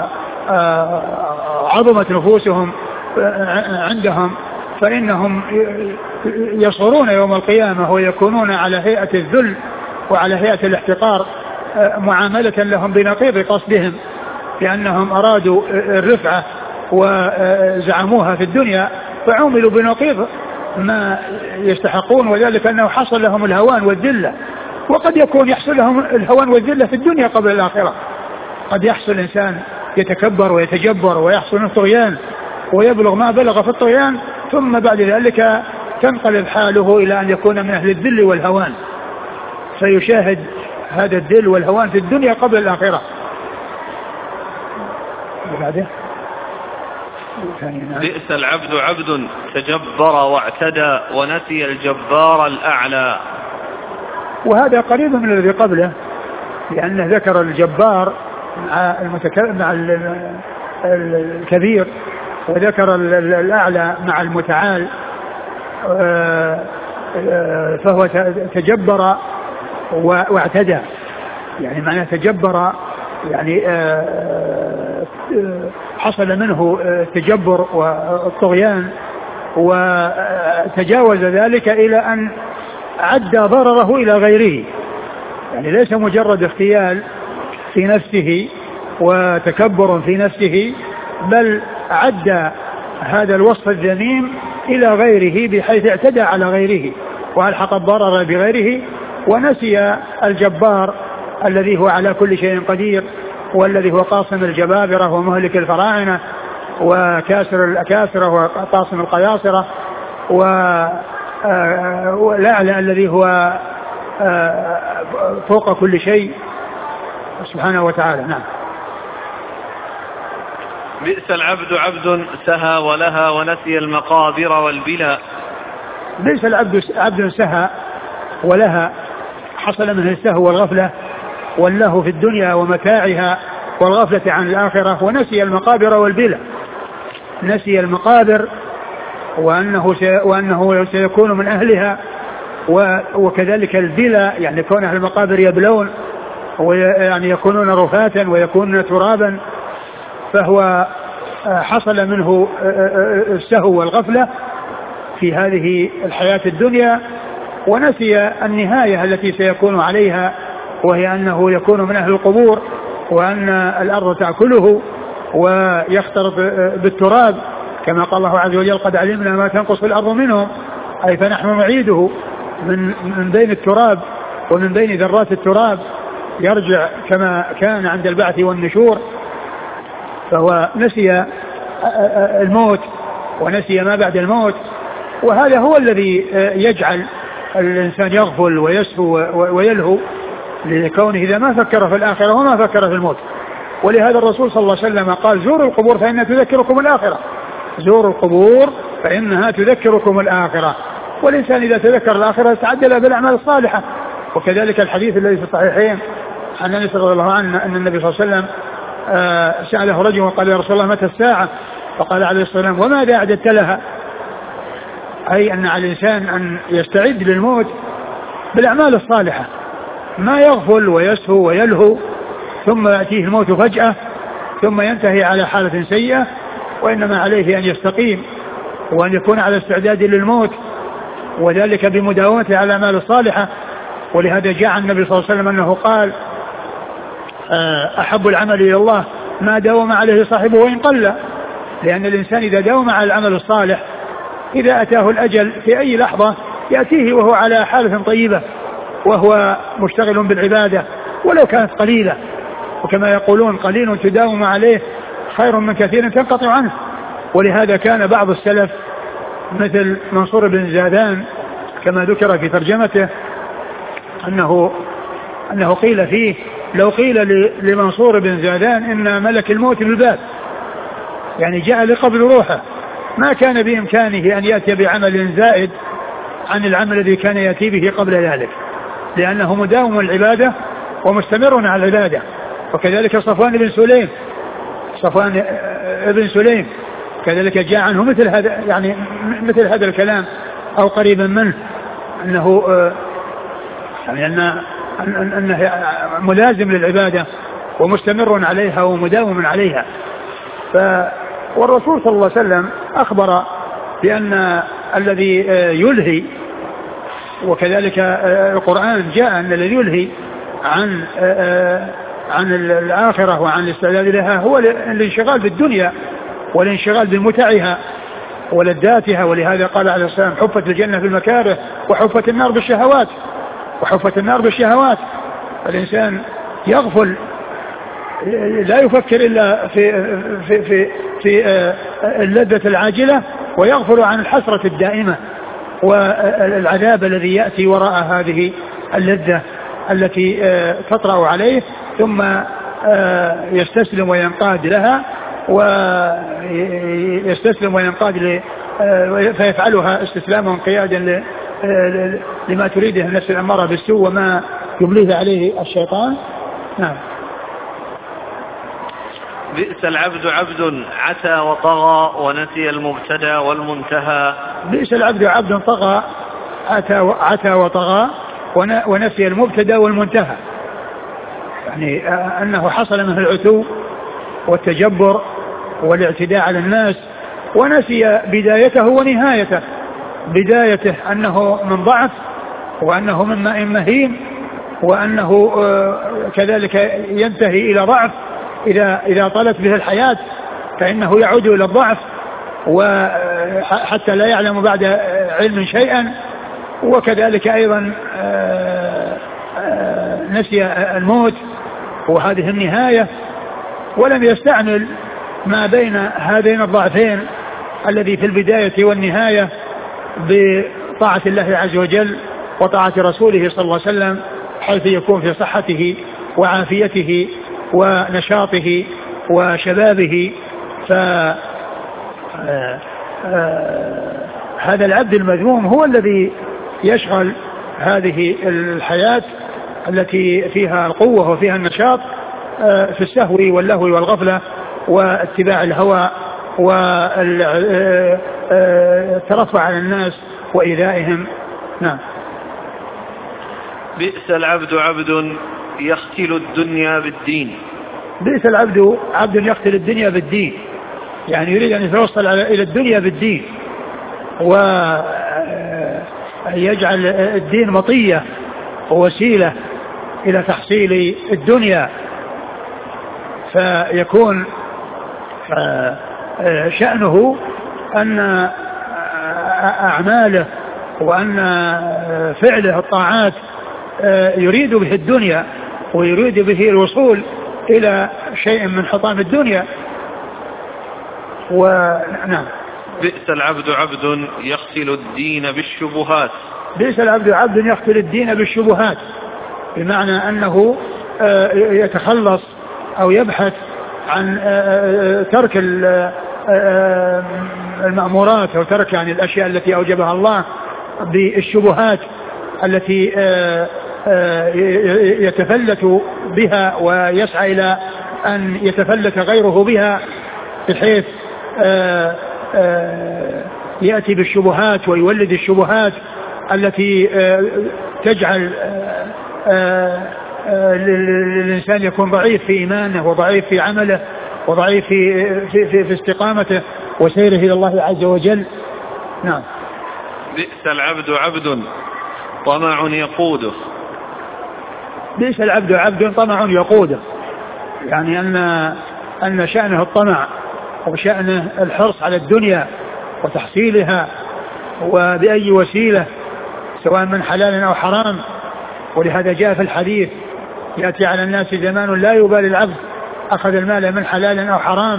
وعظمت نفوسهم عندهم، فإنهم يصورون يوم القيامة ويكونون على هيئة الذل وعلى هيئة الاحتقار معاملة لهم بنقيض قصدهم، لأنهم أرادوا الرفعة وزعموها في الدنيا فعملوا بنقيض ما يستحقون، وذلك أنه حصل لهم الهوان والذلة. وقد يكون يحصل لهم الهوان والذلة في الدنيا قبل الآخرة. قد يحصل إنسان يتكبر ويتجبر ويحصل منه طغيان ويبلغ ما بلغ في الطغيان، ثم بعد ذلك تنقلب حاله إلى أن يكون من أهل الذل والهوان، فيشاهد هذا الذل والهوان في الدنيا قبل الآخرة. بئس العبد عبد تجبر واعتدى ونسي الجبار الأعلى. وهذا قريب من الذي قبله، لأنه ذكر الجبار مع مع الكبير، وذكر الأعلى مع المتعال، فهو تجبر واعتدى، يعني معناه تجبر يعني حصل منه التجبر والطغيان وتجاوز ذلك إلى أن عدى ضرره إلى غيره، يعني ليس مجرد اختيال في نفسه وتكبر في نفسه، بل عدى هذا الوصف الذميم إلى غيره بحيث اعتدى على غيره وألحق الضرر بغيره، ونسي الجبار الذي هو على كل شيء قدير، والذي هو قاصم الجبابرة ومهلك الفراعنة وكاسر الأكاسرة وقاصم القياصرة، والأعلى الذي هو فوق كل شيء سبحانه وتعالى. نعم. بئس العبد عبد سهى ولها ونسي المقابر والبلا. بئس العبد عبد سهى ولها، حصل منه السهو والغفلة واللهو في الدنيا ومتاعها والغفلة عن الآخرة، ونسي المقابر والبلا. نسي المقابر وأنه, سي وأنه سيكون من أهلها، وكذلك البلا يعني كون أهل المقابر يبلون ويعني يكونون رفاتا ويكونون ترابا، فهو حصل منه السهو والغفلة في هذه الحياة الدنيا، ونسي النهاية التي سيكون عليها، وهي أنه يكون من أهل القبور وأن الأرض تأكله ويختلط بالتراب كما قال الله عز وجل قد علمنا ما تنقص الأرض منهم، أي فنحن نعيده من, من بين التراب ومن بين ذرات التراب يرجع كما كان عند البعث والنشور. فهو نسي الموت ونسي ما بعد الموت، وهذا هو الذي يجعل الإنسان يغفل ويسهو ويلهو لكونه إذا ما فكر في الآخرة وما فكر في الموت. ولهذا الرسول صلى الله عليه وسلم قال زوروا القبور فإنها تذكركم الآخرة، زوروا القبور فإنها تذكركم الآخرة. والإنسان إذا تذكر الآخرة يتعدل بالأعمال الصالحة. وكذلك الحديث الذي في الصحيحين عن أنس رضي الله عنه أن النبي صلى الله عليه وسلم آه سأله رجل وقال يا رسول الله متى الساعة؟ فقال عليه الصلاة والسلام وماذا أعددت لها؟ أي أن على الإنسان أن يستعد للموت بالأعمال الصالحة، ما يغفل ويسهو ويلهو ثم يأتيه الموت فجأة ثم ينتهي على حالة سيئة، وإنما عليه أن يستقيم وأن يكون على استعداد للموت، وذلك بمداومته على الأعمال الصالحة. ولهذا جاء النبي صلى الله عليه وسلم أنه قال أحب العمل إلى الله ما داوم عليه صاحبه وإن قل، لأن الإنسان إذا داوم على العمل الصالح إذا أتاه الأجل في أي لحظة يأتيه وهو على حالة طيبة وهو مشتغل بالعبادة ولو كانت قليلة. وكما يقولون قليل تداوم عليه خير من كثير تنقطع عنه. ولهذا كان بعض السلف مثل منصور بن زادان كما ذكر في ترجمته أنه, أنه قيل فيه لو قيل لمنصور بن زادان إن ملك الموت بالباب، يعني جاء لقبل روحه، ما كان بإمكانه أن يأتي بعمل زائد عن العمل الذي كان يأتي به قبل ذلك، لأنه مداوم العبادة ومستمر على العبادة. وكذلك صفوان بن سليم صفوان ابن سليم كذلك جاء عنه مثل هذا، يعني مثل هذا الكلام أو قريبا منه، أنه يعني أنه, أنه ملازم للعبادة ومستمر عليها ومداوم عليها. ف والرسول صلى الله عليه وسلم أخبر بأن الذي يلهي، وكذلك القرآن جاء أن الذي يلهي عن عن الآخرة وعن الاستعداد لها هو الانشغال بالدنيا والانشغال بمتعها ولذاتها. ولهذا قال عليه الصلاة والسلام حفت الجنة بالمكاره وحفت النار بالشهوات وحفت النار بالشهوات. الإنسان يغفل لا يفكر إلا في في في, في اللذة العاجلة ويغفل عن الحسرة الدائمة والعذاب الذي يأتي وراء هذه اللذة التي تطرأ عليه، ثم يستسلم وينقاد لها ويستسلم وينقاد فيفعلها استسلاما وانقيادا لما تريده النفس الأمارة بالسوء وما يمليه عليه الشيطان. نعم. بئس العبد عبد عتى وطغى ونسي المبتدى والمنتهى. بئس العبد عبد طغى عتى عتى وطغى ونسي المبتدى والمنتهى، يعني أنه حصل منه العتو والتجبر والاعتداء على الناس، ونسي بدايته ونهايته. بدايته أنه من ضعف وأنه من ماء مهين، وأنه كذلك ينتهي إلى ضعف إذا إذا طالت به الحياة فإنه يعود إلى الضعف وحتى لا يعلم بعد علم شيئا. وكذلك أيضا نسي الموت وهذه النهاية، ولم يستعمل ما بين هذين الضعفين الذي في البداية والنهاية بطاعة الله عز وجل وطاعة رسوله صلى الله عليه وسلم، حيث يكون في صحته وعافيته ونشاطه وشبابه. فهذا العبد المذموم هو الذي يشغل هذه الحياة التي فيها القوة وفيها النشاط في السهو واللهو والغفلة واتباع الهوى والترفع على الناس وإيذائهم. نعم. بئس العبد عبد يختل الدنيا بالدين. بئس العبد عبد يختل الدنيا بالدين، يعني يريد أن يتوصل إلى الدنيا بالدين ويجعل الدين مطية ووسيلة إلى تحصيل الدنيا، فيكون شأنه أن أعماله وأن فعله الطاعات يريد به الدنيا ويريد به الوصول إلى شيء من حطام الدنيا. ونعم. بئس العبد عبد يغسل الدين بالشبهات. بئس العبد عبد يغسل الدين بالشبهات، بمعنى أنه يتخلص أو يبحث عن ترك المأمورات أو ترك يعني الأشياء التي أوجبها الله بالشبهات التي يتفلت بها ويسعى إلى أن يتفلت غيره بها، بحيث يأتي بالشبهات ويولد الشبهات التي تجعل الإنسان يكون ضعيف في إيمانه وضعيف في عمله وضعيف في, في, في, في استقامته وسيره إلى الله عز وجل. نعم. بئس العبد عبد طمع يقوده. بئس العبد عبد طمع يقوده، يعني أن أن شأنه الطمع وشأنه الحرص على الدنيا وتحصيلها وبأي وسيلة سواء من حلال أو حرام. ولهذا جاء في الحديث يأتي على الناس زمان لا يبالي العبد أخذ المال من حلال أو حرام.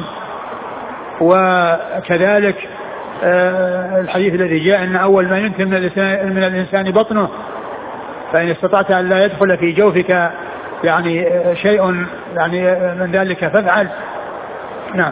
وكذلك الحديث الذي جاء أن أول ما ينتهي من الإنسان بطنه، فإن استطعت أن لا يدخل في جوفك يعني شيء يعني من ذلك فافعل. نعم.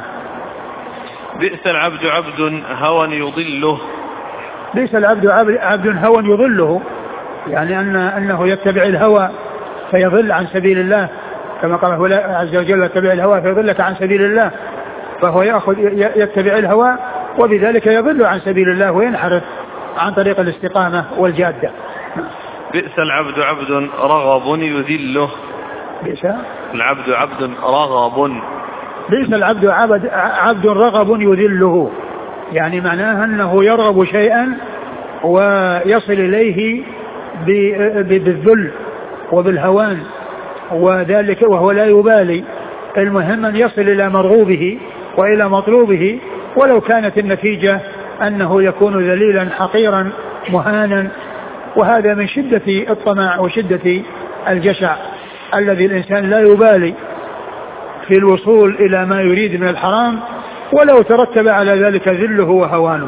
بئس العبد عبد هوى يضله. بئس العبد عبد هوى يضله، يعني أن أنه يتبع الهوى فيضل عن سبيل الله، كما قال هو عز وجل يتبع الهوى فيضلك عن سبيل الله، فهو يأخذ يتبع الهوى وبذلك يضل عن سبيل الله وينحرف عن طريق الاستقامة والجادة. بئس العبد عبد رغب يذله. بئس العبد عبد رغب. بئس العبد عبد, عبد رغب يذله، يعني معناها أنه يرغب شيئا ويصل إليه بالذل وبالهوان وذلك وهو لا يبالي، المهم أن يصل إلى مرغوبه وإلى مطلوبه ولو كانت النتيجة أنه يكون ذليلا حقيرا مهانا. وهذا من شدة الطمع وشدة الجشع الذي الإنسان لا يبالي في الوصول إلى ما يريد من الحرام ولو ترتب على ذلك ذله وهوانه.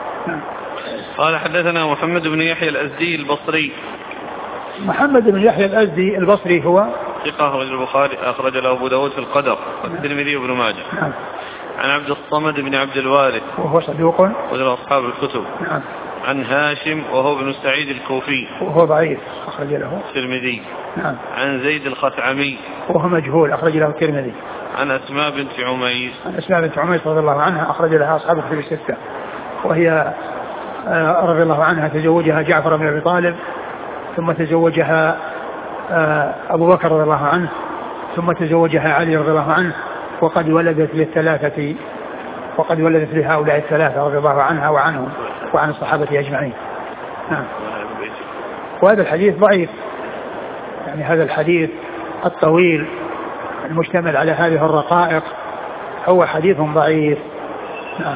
قال حدثنا محمد بن يحيى الأزدي البصري. محمد بن يحيى الأزدي البصري هو ثقة أخرج البخاري أخرج له أبو داود في القدر والترمذي وابن ماجه. نعم. عن عبد الصمد بن عبد الوارث وهو صدوق وجل أصحاب الكتب. نعم. عن هاشم وهو ابن سعيد الكوفي وهو ضعيف أخرج له الترمذي. نعم. عن زيد الخثعمي وهو مجهول أخرج له الترمذي. عن أسماء بنت عميس. عن أسماء بنت عميس رضي الله عنها أخرج لها أصحاب الكتب الستة، وهي رضي الله عنها تزوجها جعفر بن أبي طالب ثم تزوجها أبو بكر رضي الله عنه ثم تزوجها علي رضي الله عنه، وقد ولدت للثلاثة وقد ولدت لهؤلاء الثلاثة رضي الله عنها وعنهم وعن الصحابة أجمعين. نعم. وهذا الحديث ضعيف، يعني هذا الحديث الطويل المشتمل على هذه الرقائق هو حديث ضعيف. نعم.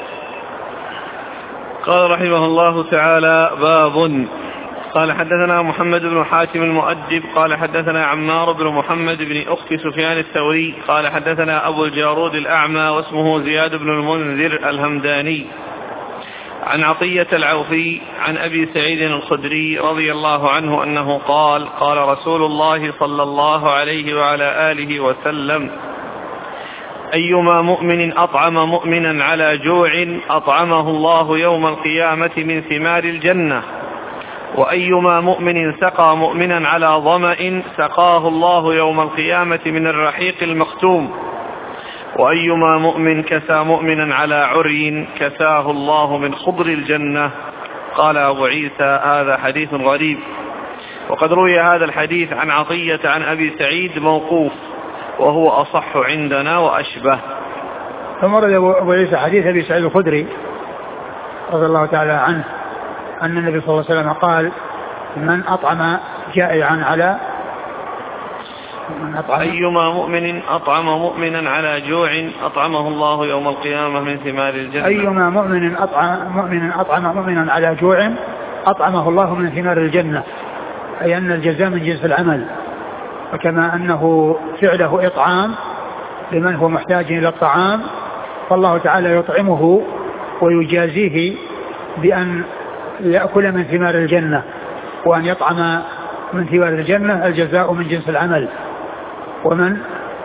قال رحمه الله تعالى باب. قال حدثنا محمد بن حاتم المؤدب قال حدثنا عمار بن محمد بن أخت سفيان الثوري قال حدثنا أبو الجارود الأعمى واسمه زياد بن المنذر الهمداني عن عطية العوفي عن أبي سعيد الخدري رضي الله عنه أنه قال قال رسول الله صلى الله عليه وعلى آله وسلم أيما مؤمن أطعم مؤمنا على جوع أطعمه الله يوم القيامة من ثمار الجنة، وأيما مؤمن سقى مؤمنا على ظمأ سقاه الله يوم القيامة من الرحيق المختوم، وأيما مؤمن كسى مؤمنا على عري كساه الله من خضر الجنة. قال أبو عيسى هذا حديث غريب. وقد روي هذا الحديث عن عطية عن أبي سعيد موقوف وهو أصح عندنا وأشبه. ثم رد أبو عيسى حديث أبي سعيد الخدري رضي الله تعالى عنه أن النبي صلى الله عليه وسلم قال من أطعم جائعا على أيما مؤمن أطعم مؤمنا على جوع أطعمه الله يوم القيامة من ثمار الجنة. أيما مؤمن أطعم مؤمنا أطعم مؤمنا على جوع أطعمه الله من ثمار الجنة، أي أن الجزاء من جنس العمل، وكما أنه فعله إطعام لمن هو محتاج إلى الطعام، فالله تعالى يطعمه ويجازيه بأن يأكل من ثمار الجنة، وأن يطعم من ثمار الجنة، الجزاء من جنس العمل. ومن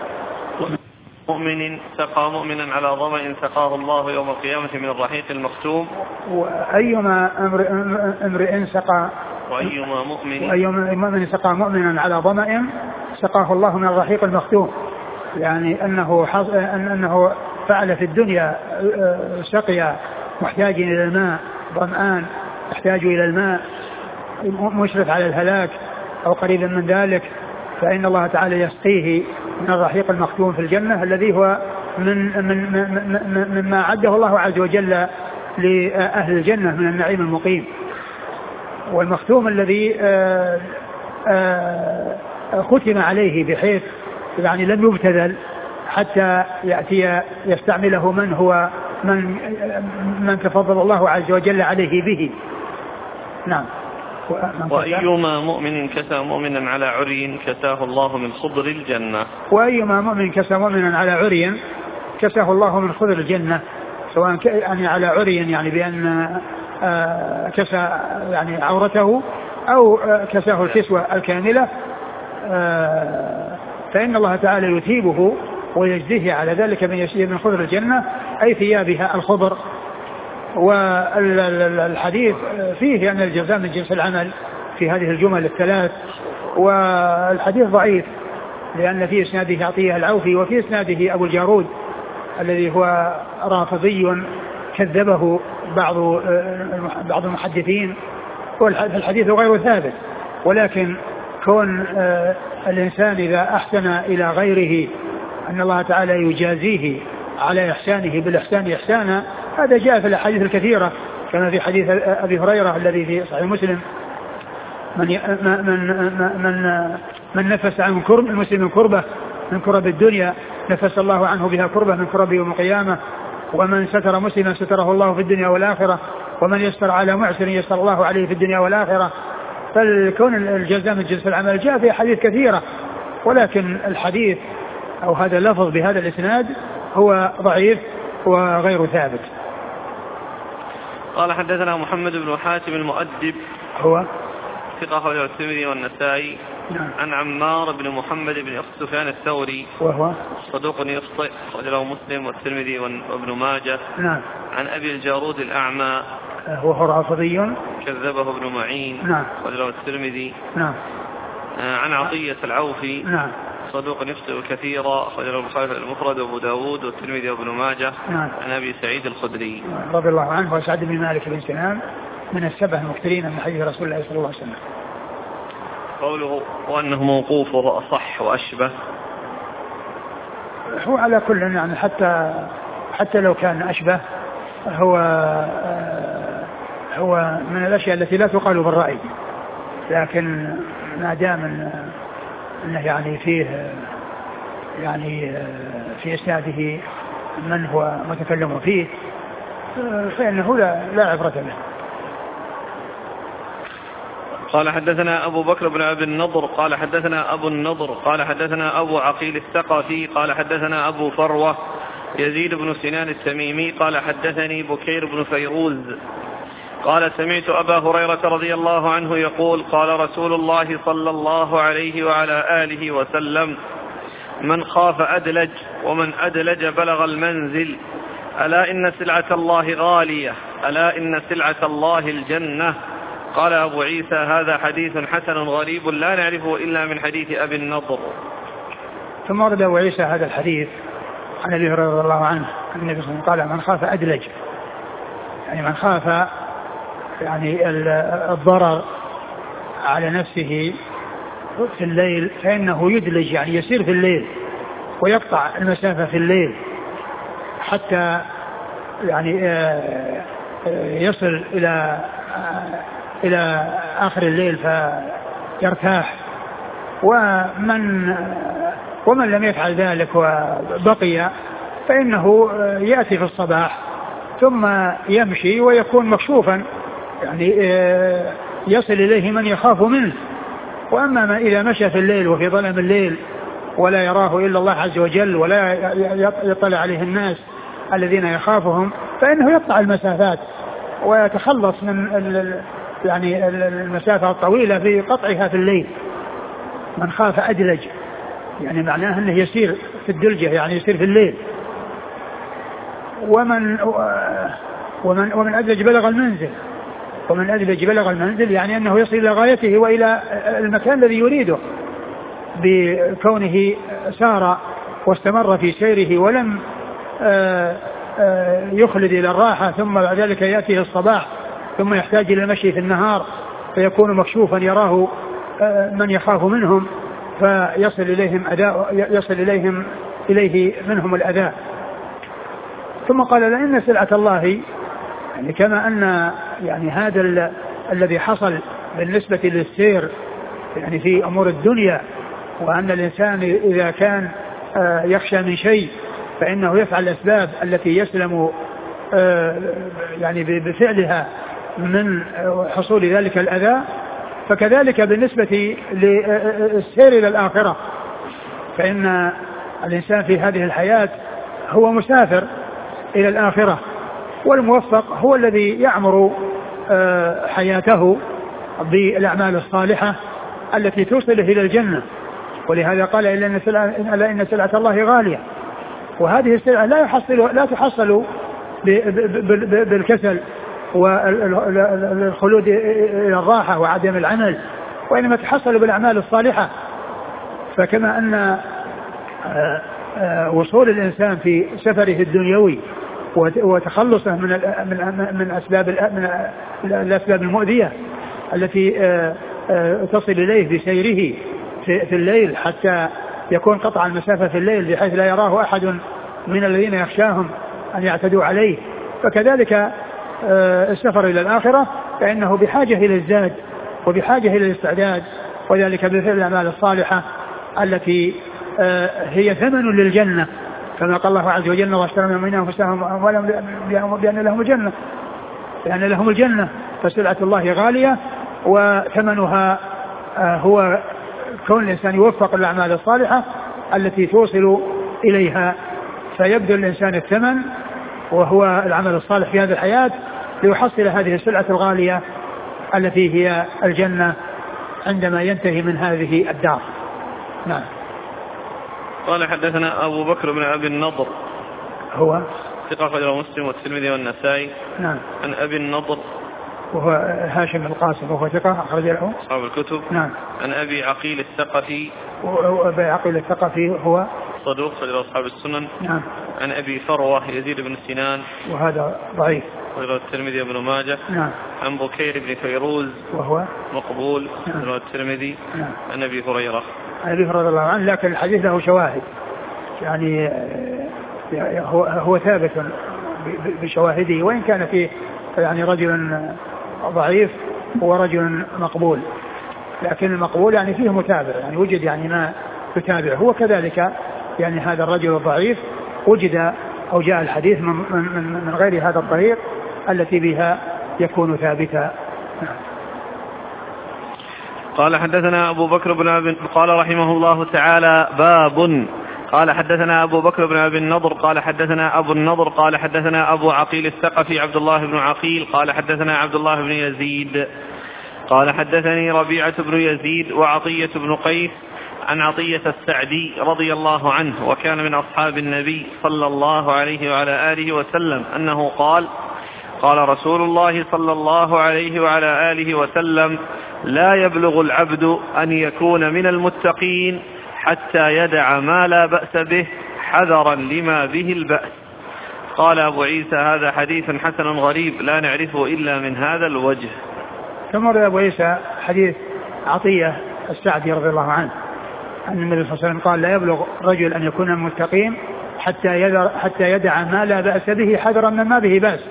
مؤمن سقى مؤمنا على ظمأ سقاه الله يوم القيامة من الرحيق المختوم. وأيما امرئ سقى وأيما مؤمن وأيما مؤمن سقى مؤمنا على ظمأ سقاه الله من الرحيق المختوم، يعني أنه حظ... أنه فعل في الدنيا سقيا محتاج إلى الماء، ظمآن يحتاج إلى الماء، مشرف على الهلاك أو قريبا من ذلك، فإن الله تعالى يسقيه من الرحيق المختوم في الجنة الذي هو من من من مما عده الله عز وجل لأهل الجنة من النعيم المقيم. والمختوم الذي آآ آآ ختم عليه بحيث يعني لم يبتذل حتى يأتي يستعمله من هو من من تفضل الله عز وجل عليه به. نعم. وأيما مؤمن كسى مؤمنا على عري كساه الله من خضر الجنة. وأيما مؤمن كسى مؤمنا على عري كساه الله من خضر الجنة، سواء يعني على عري يعني بأن كسى يعني عورته أو كساه الكسوة الكاملة، فإن الله تعالى يثيبه ويجزيه على ذلك من يشيء من خضر الجنة، أي ثيابها الخضر. والحديث فيه أن الجزاء من جنس العمل في هذه الجمل الثلاث، والحديث ضعيف لأن في إسناده عطية العوفي وفي إسناده أبو الجارود الذي هو رافضي كذبه بعض بعض المحدثين، والحديث غير ثابت. ولكن كون الإنسان إذا أحسن إلى غيره أن الله تعالى يجازيه على إحسانه بالإحسان إحسانا، هذا جاء في الأحاديث الكثيرة، كما في حديث أبي هريرة الذي في صحيح مسلم: من من من من نفس عن كرب المسلم كربة من كرب الدنيا نفس الله عنه بها كربة من كرب يوم القيامة، ومن ستر مسلما ستره الله في الدنيا والآخرة، ومن يسر على معسر يسر الله عليه في الدنيا والآخرة. فالكون الجزاء من جنس العمل جاء في حديث كثيرة، ولكن الحديث أو هذا اللفظ بهذا الإسناد هو ضعيف وغير ثابت. قال حدثنا محمد بن حاتم المؤدب هو ثقة أخرجه الترمذي والنسائي. نعم. عن عمار بن محمد بن أخي سفيان الثوري وهو صدوق يخطئ أخرجه مسلم والترمذي وابن ماجه. نعم. عن أبي الجارود الأعمى وهو رافضي كذبه ابن معين. نعم. أخرجه الترمذي. نعم. عن عطية العوفي نعم. صدوق يخطئ كثيرا أخرجه البخاري المفرد وأبو داود والترمذي وابن ماجه. نعم. عن أبي سعيد الخدري رضي الله عنه وسعد بن مالك بن سنان من السبع المكثرين من حديث رسول الله صلى الله عليه وسلم. قوله وأنه موقوف وهو أصح وأشبه، هو على كل يعني حتى حتى لو كان أشبه هو هو من الأشياء التي لا تقال بالرأي، لكن ما دام أنه يعني فيه يعني في إسناده من هو متكلم فيه فإنه لا لا عبرة به. قال حدثنا أبو بكر بن أبي النضر قال حدثنا أبو النضر قال حدثنا أبو عقيل الثقفي قال حدثنا أبو فروة يزيد بن سنان التميمي قال حدثني بكير بن فيروز قال سمعت أبا هريرة رضي الله عنه يقول قال رسول الله صلى الله عليه وعلى آله وسلم: من خاف أدلج ومن أدلج بلغ المنزل، ألا إن سلعة الله غالية، ألا إن سلعة الله الجنة. قال أبو عيسى: هذا حديث حسن غريب لا نعرفه إلا من حديث أبي النضر. ثم ورد أبو عيسى هذا الحديث عن أبي هريرة رضي الله عنه أن النبي صلى الله عليه وسلم قال: من خاف أدلج، يعني من خاف يعني الضرر على نفسه في الليل فإنه يدلج، يعني يسير في الليل ويقطع المسافة في الليل حتى يعني يصل إلى إلى آخر الليل فيرتاح ومن ومن لم يفعل ذلك وبقي فإنه يأتي في الصباح ثم يمشي ويكون مكشوفا، يعني يصل إليه من يخاف منه. وأما ما إذا مشى في الليل وفي ظلم الليل ولا يراه إلا الله عز وجل ولا يطلع عليه الناس الذين يخافهم فإنه يقطع المسافات ويتخلص من يعني المسافة الطويلة في قطعها في الليل. من خاف أدلج، يعني معناه أنه يسير في الدلجة، يعني يسير في الليل. ومن ومن ومن أدلج بلغ المنزل، ومن أدلج بلغ المنزل يعني أنه يصل إلى غايته وإلى المكان الذي يريده بكونه سار واستمر في سيره ولم يخلد إلى الراحة، ثم بعد ذلك يأتيه الصباح ثم يحتاج إلى المشي في النهار فيكون مكشوفا يراه من يخاف منهم فيصل إليهم أداء يصل إليهم إليه منهم الأذى. ثم قال لأن سلعة الله، يعني كما أن يعني هذا ال... الذي حصل بالنسبة للسير يعني في أمور الدنيا، وأن الإنسان إذا كان يخشى من شيء فإنه يفعل الأسباب التي يسلم يعني بفعلها من حصول ذلك الأذى، فكذلك بالنسبة للسير إلى الآخرة، فإن الإنسان في هذه الحياة هو مسافر إلى الآخرة، والموفق هو الذي يعمر حياته بالأعمال الصالحة التي توصله إلى الجنة. ولهذا قال إلا إن سلعة, إن سلعة الله غالية، وهذه السلعة لا يحصل لا تحصل بالكسل والخلود إلى الراحة وعدم العمل، وإنما تحصل بالأعمال الصالحة. فكما أن وصول الإنسان في سفره الدنيوي وتخلصه من من من أسباب من الأسباب المؤذية التي تصل إليه بسيره في الليل حتى يكون قطع المسافة في الليل بحيث لا يراه أحد من الذين يخشاهم أن يعتدوا عليه، فكذلك السفر إلى الآخرة فإنه بحاجة إلى الزاد وبحاجة إلى الاستعداد، وذلك بفعل الأعمال الصالحة التي هي ثمن للجنة، كما قال الله عز وجل واشترى من المؤمنين أنفسهم وأموالهم بأن لهم الجنة بأن لهم الجنة فسلعة الله غالية وثمنها هو كون الإنسان يوفق الأعمال الصالحة التي توصل إليها، فيبذل الإنسان الثمن وهو العمل الصالح في هذه الحياة ليحصل هذه السلعة الغالية التي هي الجنة عندما ينتهي من هذه الدار. نعم. قال حدثنا أبو بكر بن أبي النضر هو ثقة أخرجه مسلم والترمذي والنسائي. نعم. عن أبي النضر وهو هاشم القاسم وهو ثقة أخرج له أصحاب الكتب. نعم. عن أبي عقيل الثقفي وأبي عقيل الثقفي هو صدوق أخرجه أصحاب السنن. نعم. عن أبي فروة يزيد بن سنان وهذا ضعيف أخرجه الترمذي وابن ماجه. نعم. عن بكير بن فيروز وهو مقبول أخرجه الترمذي. نعم. عن أبي هريرة عن أبي هريرة رضي الله عنه، لكن الحديث له شواهد، يعني هو هو ثابت بشواهده، وإن كان فيه يعني رجل ضعيف ورجل مقبول، لكن المقبول يعني فيه متابع، يعني وجد يعني ما يتابع، هو كذلك يعني هذا الرجل الضعيف وجد أو جاء الحديث من, من, من غير هذا الطريق التي بها يكون ثابتا. قال حدثنا أبو بكر بن أبي قال رحمه الله تعالى باب قال حدثنا أبو بكر بن أبي النضر قال حدثنا أبو النضر قال حدثنا أبو عقيل الثقفي عبد الله بن عقيل قال حدثنا عبد الله بن يزيد قال حدثني ربيعة بن يزيد وعطية بن قيس عن عطية السعدي رضي الله عنه وكان من أصحاب النبي صلى الله عليه وعلى آله وسلم أنه قال قال رسول الله صلى الله عليه وعلى آله وسلم لا يبلغ العبد أن يكون من المتقين حتى يدع ما لا بأس به حذرا لما به البأس. قال أبو عيسى هذا حديث حسن غريب لا نعرفه إلا من هذا الوجه. ثم رأى أبو عيسى حديث عطية السعدي رضي الله عنه أن النبي صلى الله عليه وسلم قال لا يبلغ رجل أن يكون من المتقين حتى يدع, حتى يدع ما لا بأس به حذرا من ما به بأس،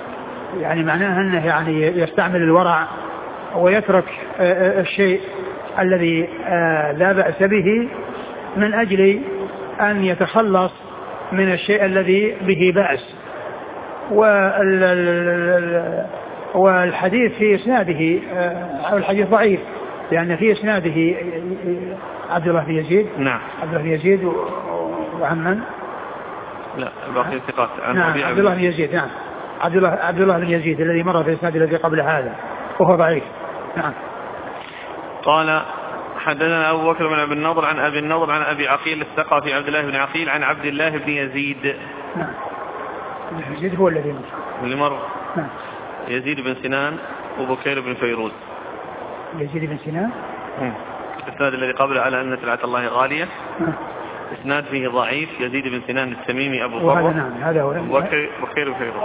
يعني معناها أنه يعني يستعمل الورع ويترك الشيء الذي آه لا بأس به من أجل أن يتخلص من الشيء الذي به بأس. والحديث في إسناده أو الحديث ضعيف لأن في إسناده عبد الله بن يزيد. نعم. عبد الله بن يزيد وعن من؟ لا باقي ثقات. نعم عبد الله بن يزيد. نعم عبد الله عبد الله بن يزيد الذي مر في الإسناد الذي قبل هذا وهو ضعيف. نعم. قال حدثنا أبو بكر بن أبي النضر عن أبي النضر عن أبي عقيل الثقفي عبد الله بن عقيل عن عبد الله بن يزيد. نعم. يزيد هو الذي مر. اللي مر. نعم. يزيد بن سنان وبكير بن فيروز. يزيد بن سنان. الإسناد الذي قبله على أن سلعة الله غالية. نعم. إسناد فيه ضعيف يزيد بن سنان التميمي أبو فروة. نعم هذا هو. بكير بن فيروز.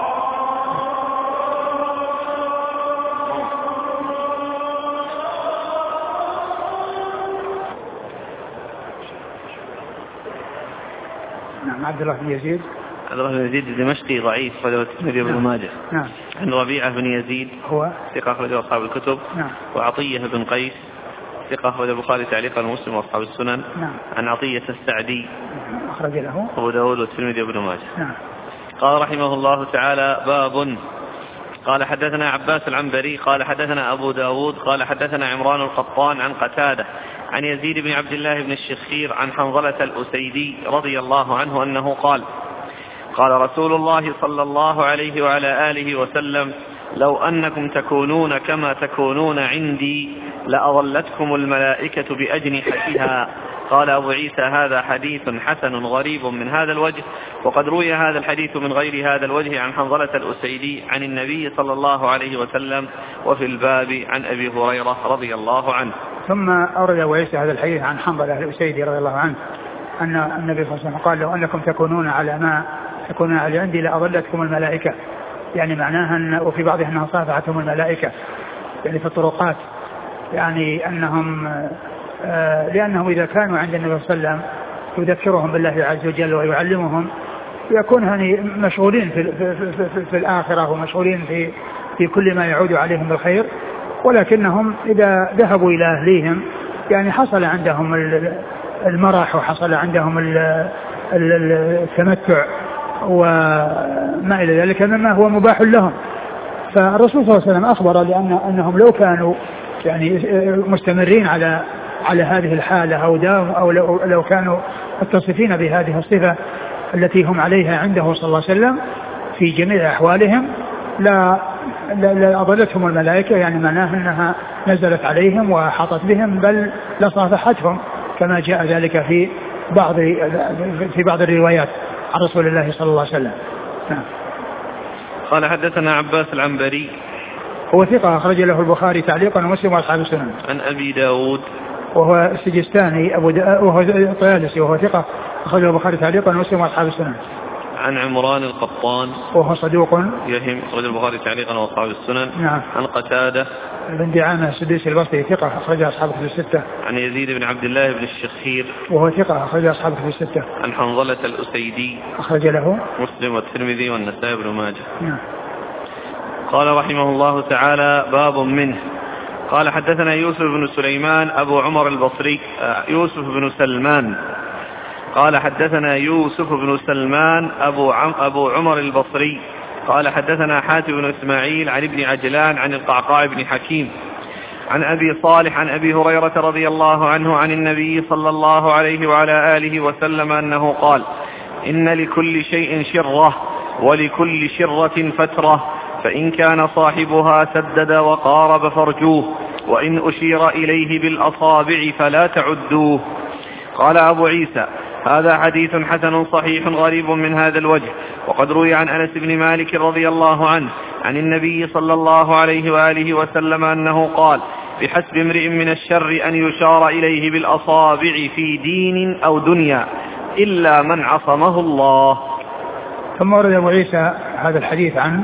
نعم عبد الله بن يزيد. عبد الله بن يزيد الدمشقي ضعيف أخرجه الترمذي وابن ماجه. نعم. عن ربيعة بن يزيد هو ثقة أخرجه أصحاب الكتب. نعم. وعطية بن قيس ثقة أخرجه البخاري تعليقا ومسلم وأصحاب السنن. نعم. عن عطية السعدي أخرج له أبو داود والترمذي وابن ماجه. نعم. قال رحمه الله تعالى باب. قال حدثنا عباس العنبري قال حدثنا أبو داود قال حدثنا عمران القطان عن قتادة عن يزيد بن عبد الله بن الشخير عن حنظلة الأسيدي رضي الله عنه أنه قال قال رسول الله صلى الله عليه وعلى آله وسلم لو أنكم تكونون كما تكونون عندي لأظلتكم الملائكة بأجنحتها. قال أبو عيسى هذا حديث حسن غريب من هذا الوجه وقد روي هذا الحديث من غير هذا الوجه عن حنظلة الأسيدي عن النبي صلى الله عليه وسلم وفي الباب عن أبي هريرة رضي الله عنه. ثم أورد أبو عيسى هذا الحديث عن حنظلة الأسيدي رضي الله عنه أن النبي صلى الله عليه وسلم قال لو أنكم تكونون على ما تكونون على عندي لأظلتكم الملائكة، يعني معناها أن وفي بعضها أنها صافحتهم الملائكة يعني في الطرقات، يعني أنهم آه لأنهم إذا كانوا عند النبي صلى الله عليه وسلم يذكرهم بالله عز وجل ويعلمهم يكون يعني مشغولين في, في, في, في, في الآخرة ومشغولين في, في كل ما يعود عليهم بالخير، ولكنهم إذا ذهبوا إلى أهليهم يعني حصل عندهم المرح وحصل عندهم التمتع وما إلى ذلك مما هو مباح لهم. فالرسول صلى الله عليه وسلم أخبر لأن أنهم لو كانوا يعني مستمرين على على هذه الحالة أو داوم أو لو, لو كانوا متصفين بهذه الصفة التي هم عليها عنده صلى الله عليه وسلم في جميع أحوالهم لا لأضلتهم الملائكة، يعني معناه أنها نزلت عليهم وحاطت بهم بل لصافحتهم كما جاء ذلك في بعض في بعض الروايات عن رسول الله صلى الله عليه وسلم. نعم. قال حدثنا عباس العنبري هو ثقة أخرج له البخاري تعليقا ومسلم وأصحاب السنن. عن أبي داود وهو السجستاني أبو دا وهو الطيالسي وهو ثقة أخرج له البخاري تعليقا ومسلم وأصحاب السنن. عن عمران القطان وهو صدوق يهم أخرج البخاري تعليقا وأصحاب السنن. نعم. عن قتادة بن دعامة السديسي البصري ثقة أخرج أصحاب الكتب الستة. عن يزيد بن عبد الله بن الشخير وهو ثقة أخرج أصحاب الكتب الستة. عن حنظلة الأسيدي أخرج له مسلم والترمذي والنسائي بن ماجه. نعم. قال رحمه الله تعالى باب منه. قال حدثنا يوسف بن سليمان أبو عمر البصري يوسف بن سلمان قال حدثنا يوسف بن سلمان أبو, عم أبو عمر البصري قال حدثنا حاتم بن إسماعيل عن ابن عجلان عن القعقاع بن حكيم عن أبي صالح عن أبي هريرة رضي الله عنه عن النبي صلى الله عليه وعلى آله وسلم أنه قال إن لكل شيء شرة ولكل شرة فترة، فإن كان صاحبها سدد وقارب فرجوه، وإن أشير إليه بالأصابع فلا تعدوه. قال أبو عيسى هذا حديث حسن صحيح غريب من هذا الوجه، وقد روي عن أنس بن مالك رضي الله عنه عن النبي صلى الله عليه وآله وسلم أنه قال بحسب امرئ من الشر أن يشار إليه بالأصابع في دين أو دنيا إلا من عصمه الله. ثم ورد أبو عيسى هذا الحديث عن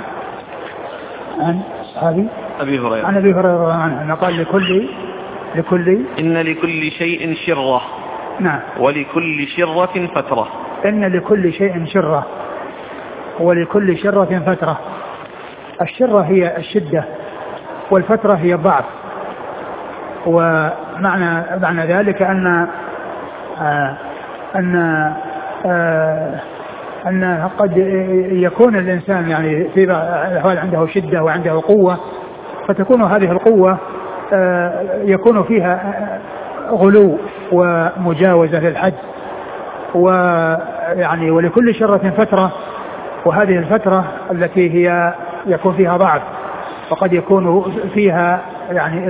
عن صحابي أبي هريرة عن أبي هريرة عنه أنه قال لكل لكل إن لكل شيء شرة. نعم. ولكل شرة فترة. إن لكل شيء شرة ولكل شرة فترة. الشرة هي الشدة والفترة هي الضعف، ومعنى معنى ذلك أن آه أن آه أن قد يكون الإنسان يعني في الأحوال عنده شدة وعنده قوة، فتكون هذه القوة يكون فيها غلو ومجاوزة للحد، ويعني ولكل شرة فترة، وهذه الفترة التي هي يكون فيها ضعف، وقد يكون فيها يعني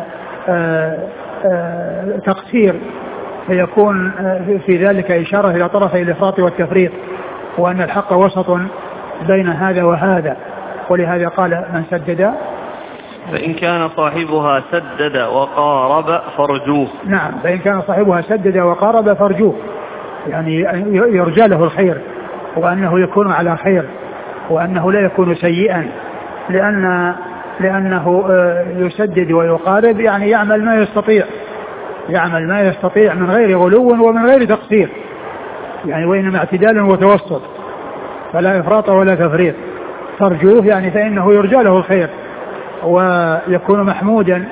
تقصير، فيكون في ذلك إشارة إلى طرفي الإفراط والتفريط، وأن الحق وسط بين هذا وهذا. ولهذا قال من سدد فإن كان صاحبها سدد وقارب فرجوه. نعم، فإن كان صاحبها سدد وقارب فرجوه، يعني يرجى له الخير، وأنه يكون على خير، وأنه لا يكون سيئا، لأن لأنه يسدد ويقارب، يعني يعمل ما يستطيع يعمل ما يستطيع من غير غلو ومن غير تقصير، يعني وإنما اعتدال وتوسط، فلا إفراط ولا تفريط. فرجوه يعني فإنه يرجى له الخير، ويكون محمودا،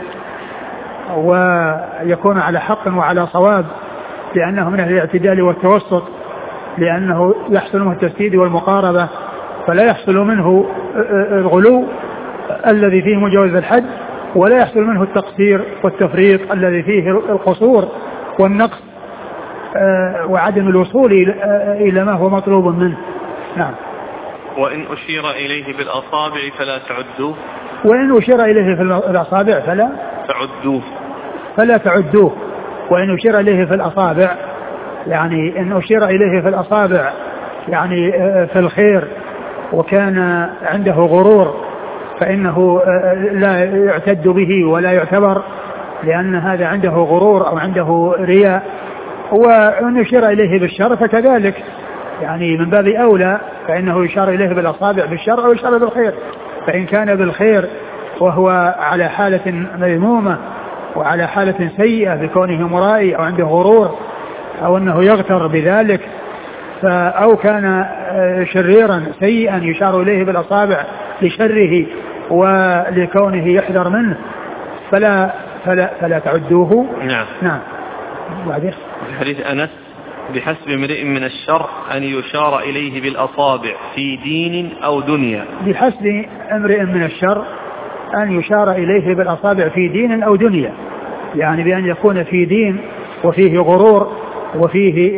ويكون على حق وعلى صواب، لأنه من أهل الاعتدال والتوسط، لأنه يحصل منه التسديد والمقاربة، فلا يحصل منه الغلو الذي فيه مجاوز الحد، ولا يحصل منه التقصير والتفريط الذي فيه القصور والنقص وعدم الوصول إلى ما هو مطلوب منه. نعم. وإن أشير إليه بالأصابع فلا تعدوه. وإن أشير إليه في الأصابع فلا تعدوه فلا تعدوه وإن أشير إليه في الأصابع، يعني إن أشير إليه في الأصابع يعني في الخير، وكان عنده غرور، فإنه لا يعتد به ولا يعتبر، لأن هذا عنده غرور أو عنده رياء. وإن يشير إليه بالشر فكذلك، يعني من باب أولى، فإنه يشار إليه بالأصابع بالشر أو يشار بالخير. فإن كان بالخير وهو على حالة مذمومة وعلى حالة سيئة بكونه مرائي أو عنده غرور أو أنه يغتر بذلك، أو كان شريرا سيئا يشار إليه بالأصابع لشره ولكونه يحذر منه، فلا فلا فلا تعدوه. نعم. نعم. بعدين في حديث أنس: بحسب امرئ من الشر أن يشار إليه بالأصابع في دين أو دنيا. بحسب امرئ من الشر أن يشار إليه بالأصابع في دين أو دنيا، يعني بأن يكون في دين وفيه غرور وفيه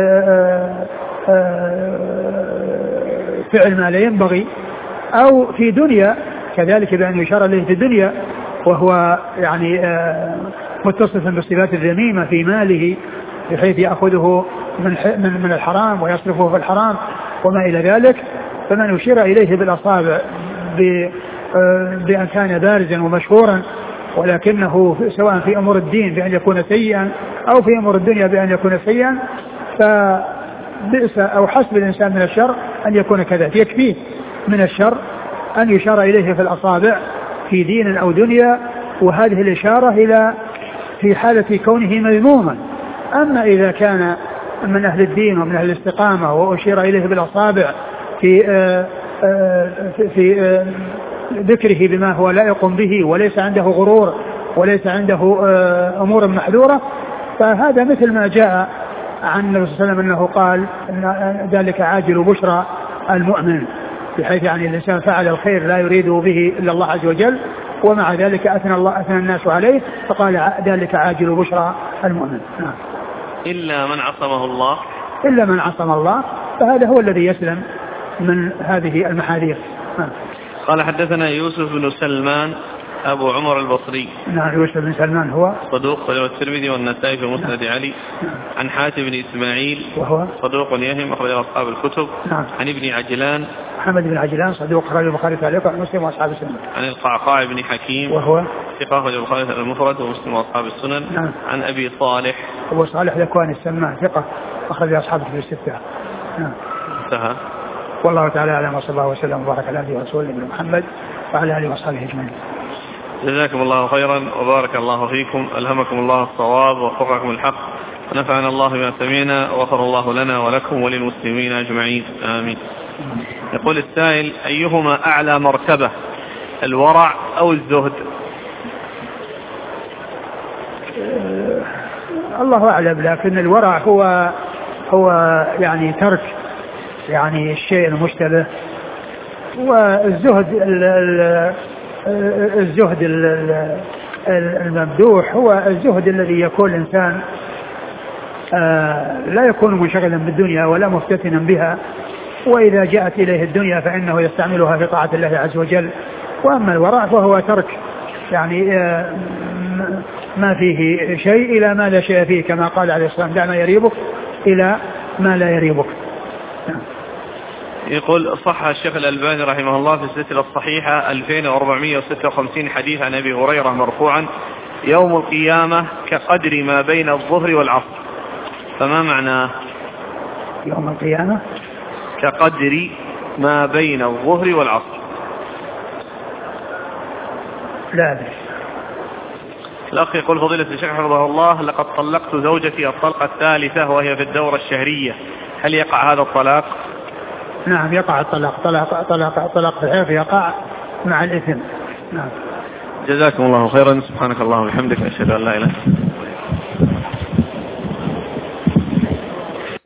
فعل ما لا ينبغي، أو في دنيا كذلك بأن يشار إليه في الدنيا وهو يعني متصف بصفات الذميمة في ماله، بحيث يأخذه من من الحرام ويصرفه في الحرام وما إلى ذلك. فمن يشير إليه بالأصابع بأن كان بارزا ومشهورا، ولكنه سواء في أمور الدين بأن يكون سيئا أو في أمور الدنيا بأن يكون سيئا، فبئس أو حسب الإنسان من الشر أن يكون كذلك. يكفيه من الشر أن يشار إليه في الأصابع في دين أو دنيا، وهذه الإشارة إلى في حالة كونه مذموما. أما إذا كان من أهل الدين ومن أهل الاستقامة وأشير إليه بالأصابع في آآ آآ في آآ ذكره بما هو لائق به، وليس عنده غرور وليس عنده أمور محذورة، فهذا مثل ما جاء عن النبي صلى الله عليه وسلم أنه قال أن ذلك عاجل بشرى المؤمن، بحيث يعني الإنسان فعل الخير لا يريد به إلا الله عز وجل، ومع ذلك أثنى الله أثنى الناس عليه، فقال ذلك عاجل بشرى المؤمن. نعم. إلا من عصمه الله إلا من عصم الله، فهذا هو الذي يسلم من هذه المحاذير. نعم. قال: حدثنا يوسف بن سلمان أبو عمر البصري. نعم. يوسف بن سلمان هو صدوق خرج الترمذي والنسائي في مسند علي. نعم. عن حاتم بن إسماعيل وهو صدوق يهم أخرج أصحاب الكتب. نعم. عن ابن عجلان محمد بن عجلان صدوق خرج البخاري تعليقا ومسلم وأصحاب السنن. عن القعقاع بن حكيم وهو ثقة أخرج البخاري المفرد ومسلم وأصحاب السنن. نعم. عن أبي صالح أبو صالح ذكوان السمان ثقة أخرج أصحاب الكتب الستة. نعم. انتهى. والله تعالى أعلم، وصلى الله وسلم وبارك على عبده ورسوله نبينا محمد وعلى آله وصحبه أجمعين. جزاكم الله خيرا وبارك الله فيكم، ألهمكم الله الصواب ووفقكم الحق، ونفعنا الله بما سمعنا، وغفر الله لنا ولكم وللمسلمين أجمعين، آمين. يقول السائل: أيهما أعلى مرتبة، الورع أو الزهد؟ الله أعلم. لكن الورع هو هو يعني ترك يعني الشيء المشتبه، والزهد الزهد الممدوح هو الزهد الذي يكون الإنسان لا يكون منشغلا بالدنيا ولا مفتتنا بها، وإذا جاءت إليه الدنيا فإنه يستعملها في طاعة الله عز وجل. وأما الورع فهو ترك يعني ما فيه شيء إلى ما لا شيء فيه، كما قال عليه الصلاة والسلام: دع ما يريبك إلى ما لا يريبك. يقول: صح الشيخ الألباني رحمه الله في السلسلة الصحيحة ألفين وأربعمائة وستة وخمسين حديث عن أبي هريرة مرفوعا: يوم القيامة كقدر ما بين الظهر والعصر. فما معناه يوم القيامة؟ كقدر ما بين الظهر والعصر. لا أدري. الأخ يقول: فضيلة الشيخ حفظه الله، لقد طلقت زوجتي الطلقة الثالثة وهي في الدورة الشهرية، هل يقع هذا الطلاق؟ نعم يقع الطلاق. طلاق طلاق طلاق الحيض يقع مع الإثم. نعم. جزاكم الله خيرا. سبحانك اللهم وبحمدك، أشهد أن لا إله إلا أنت.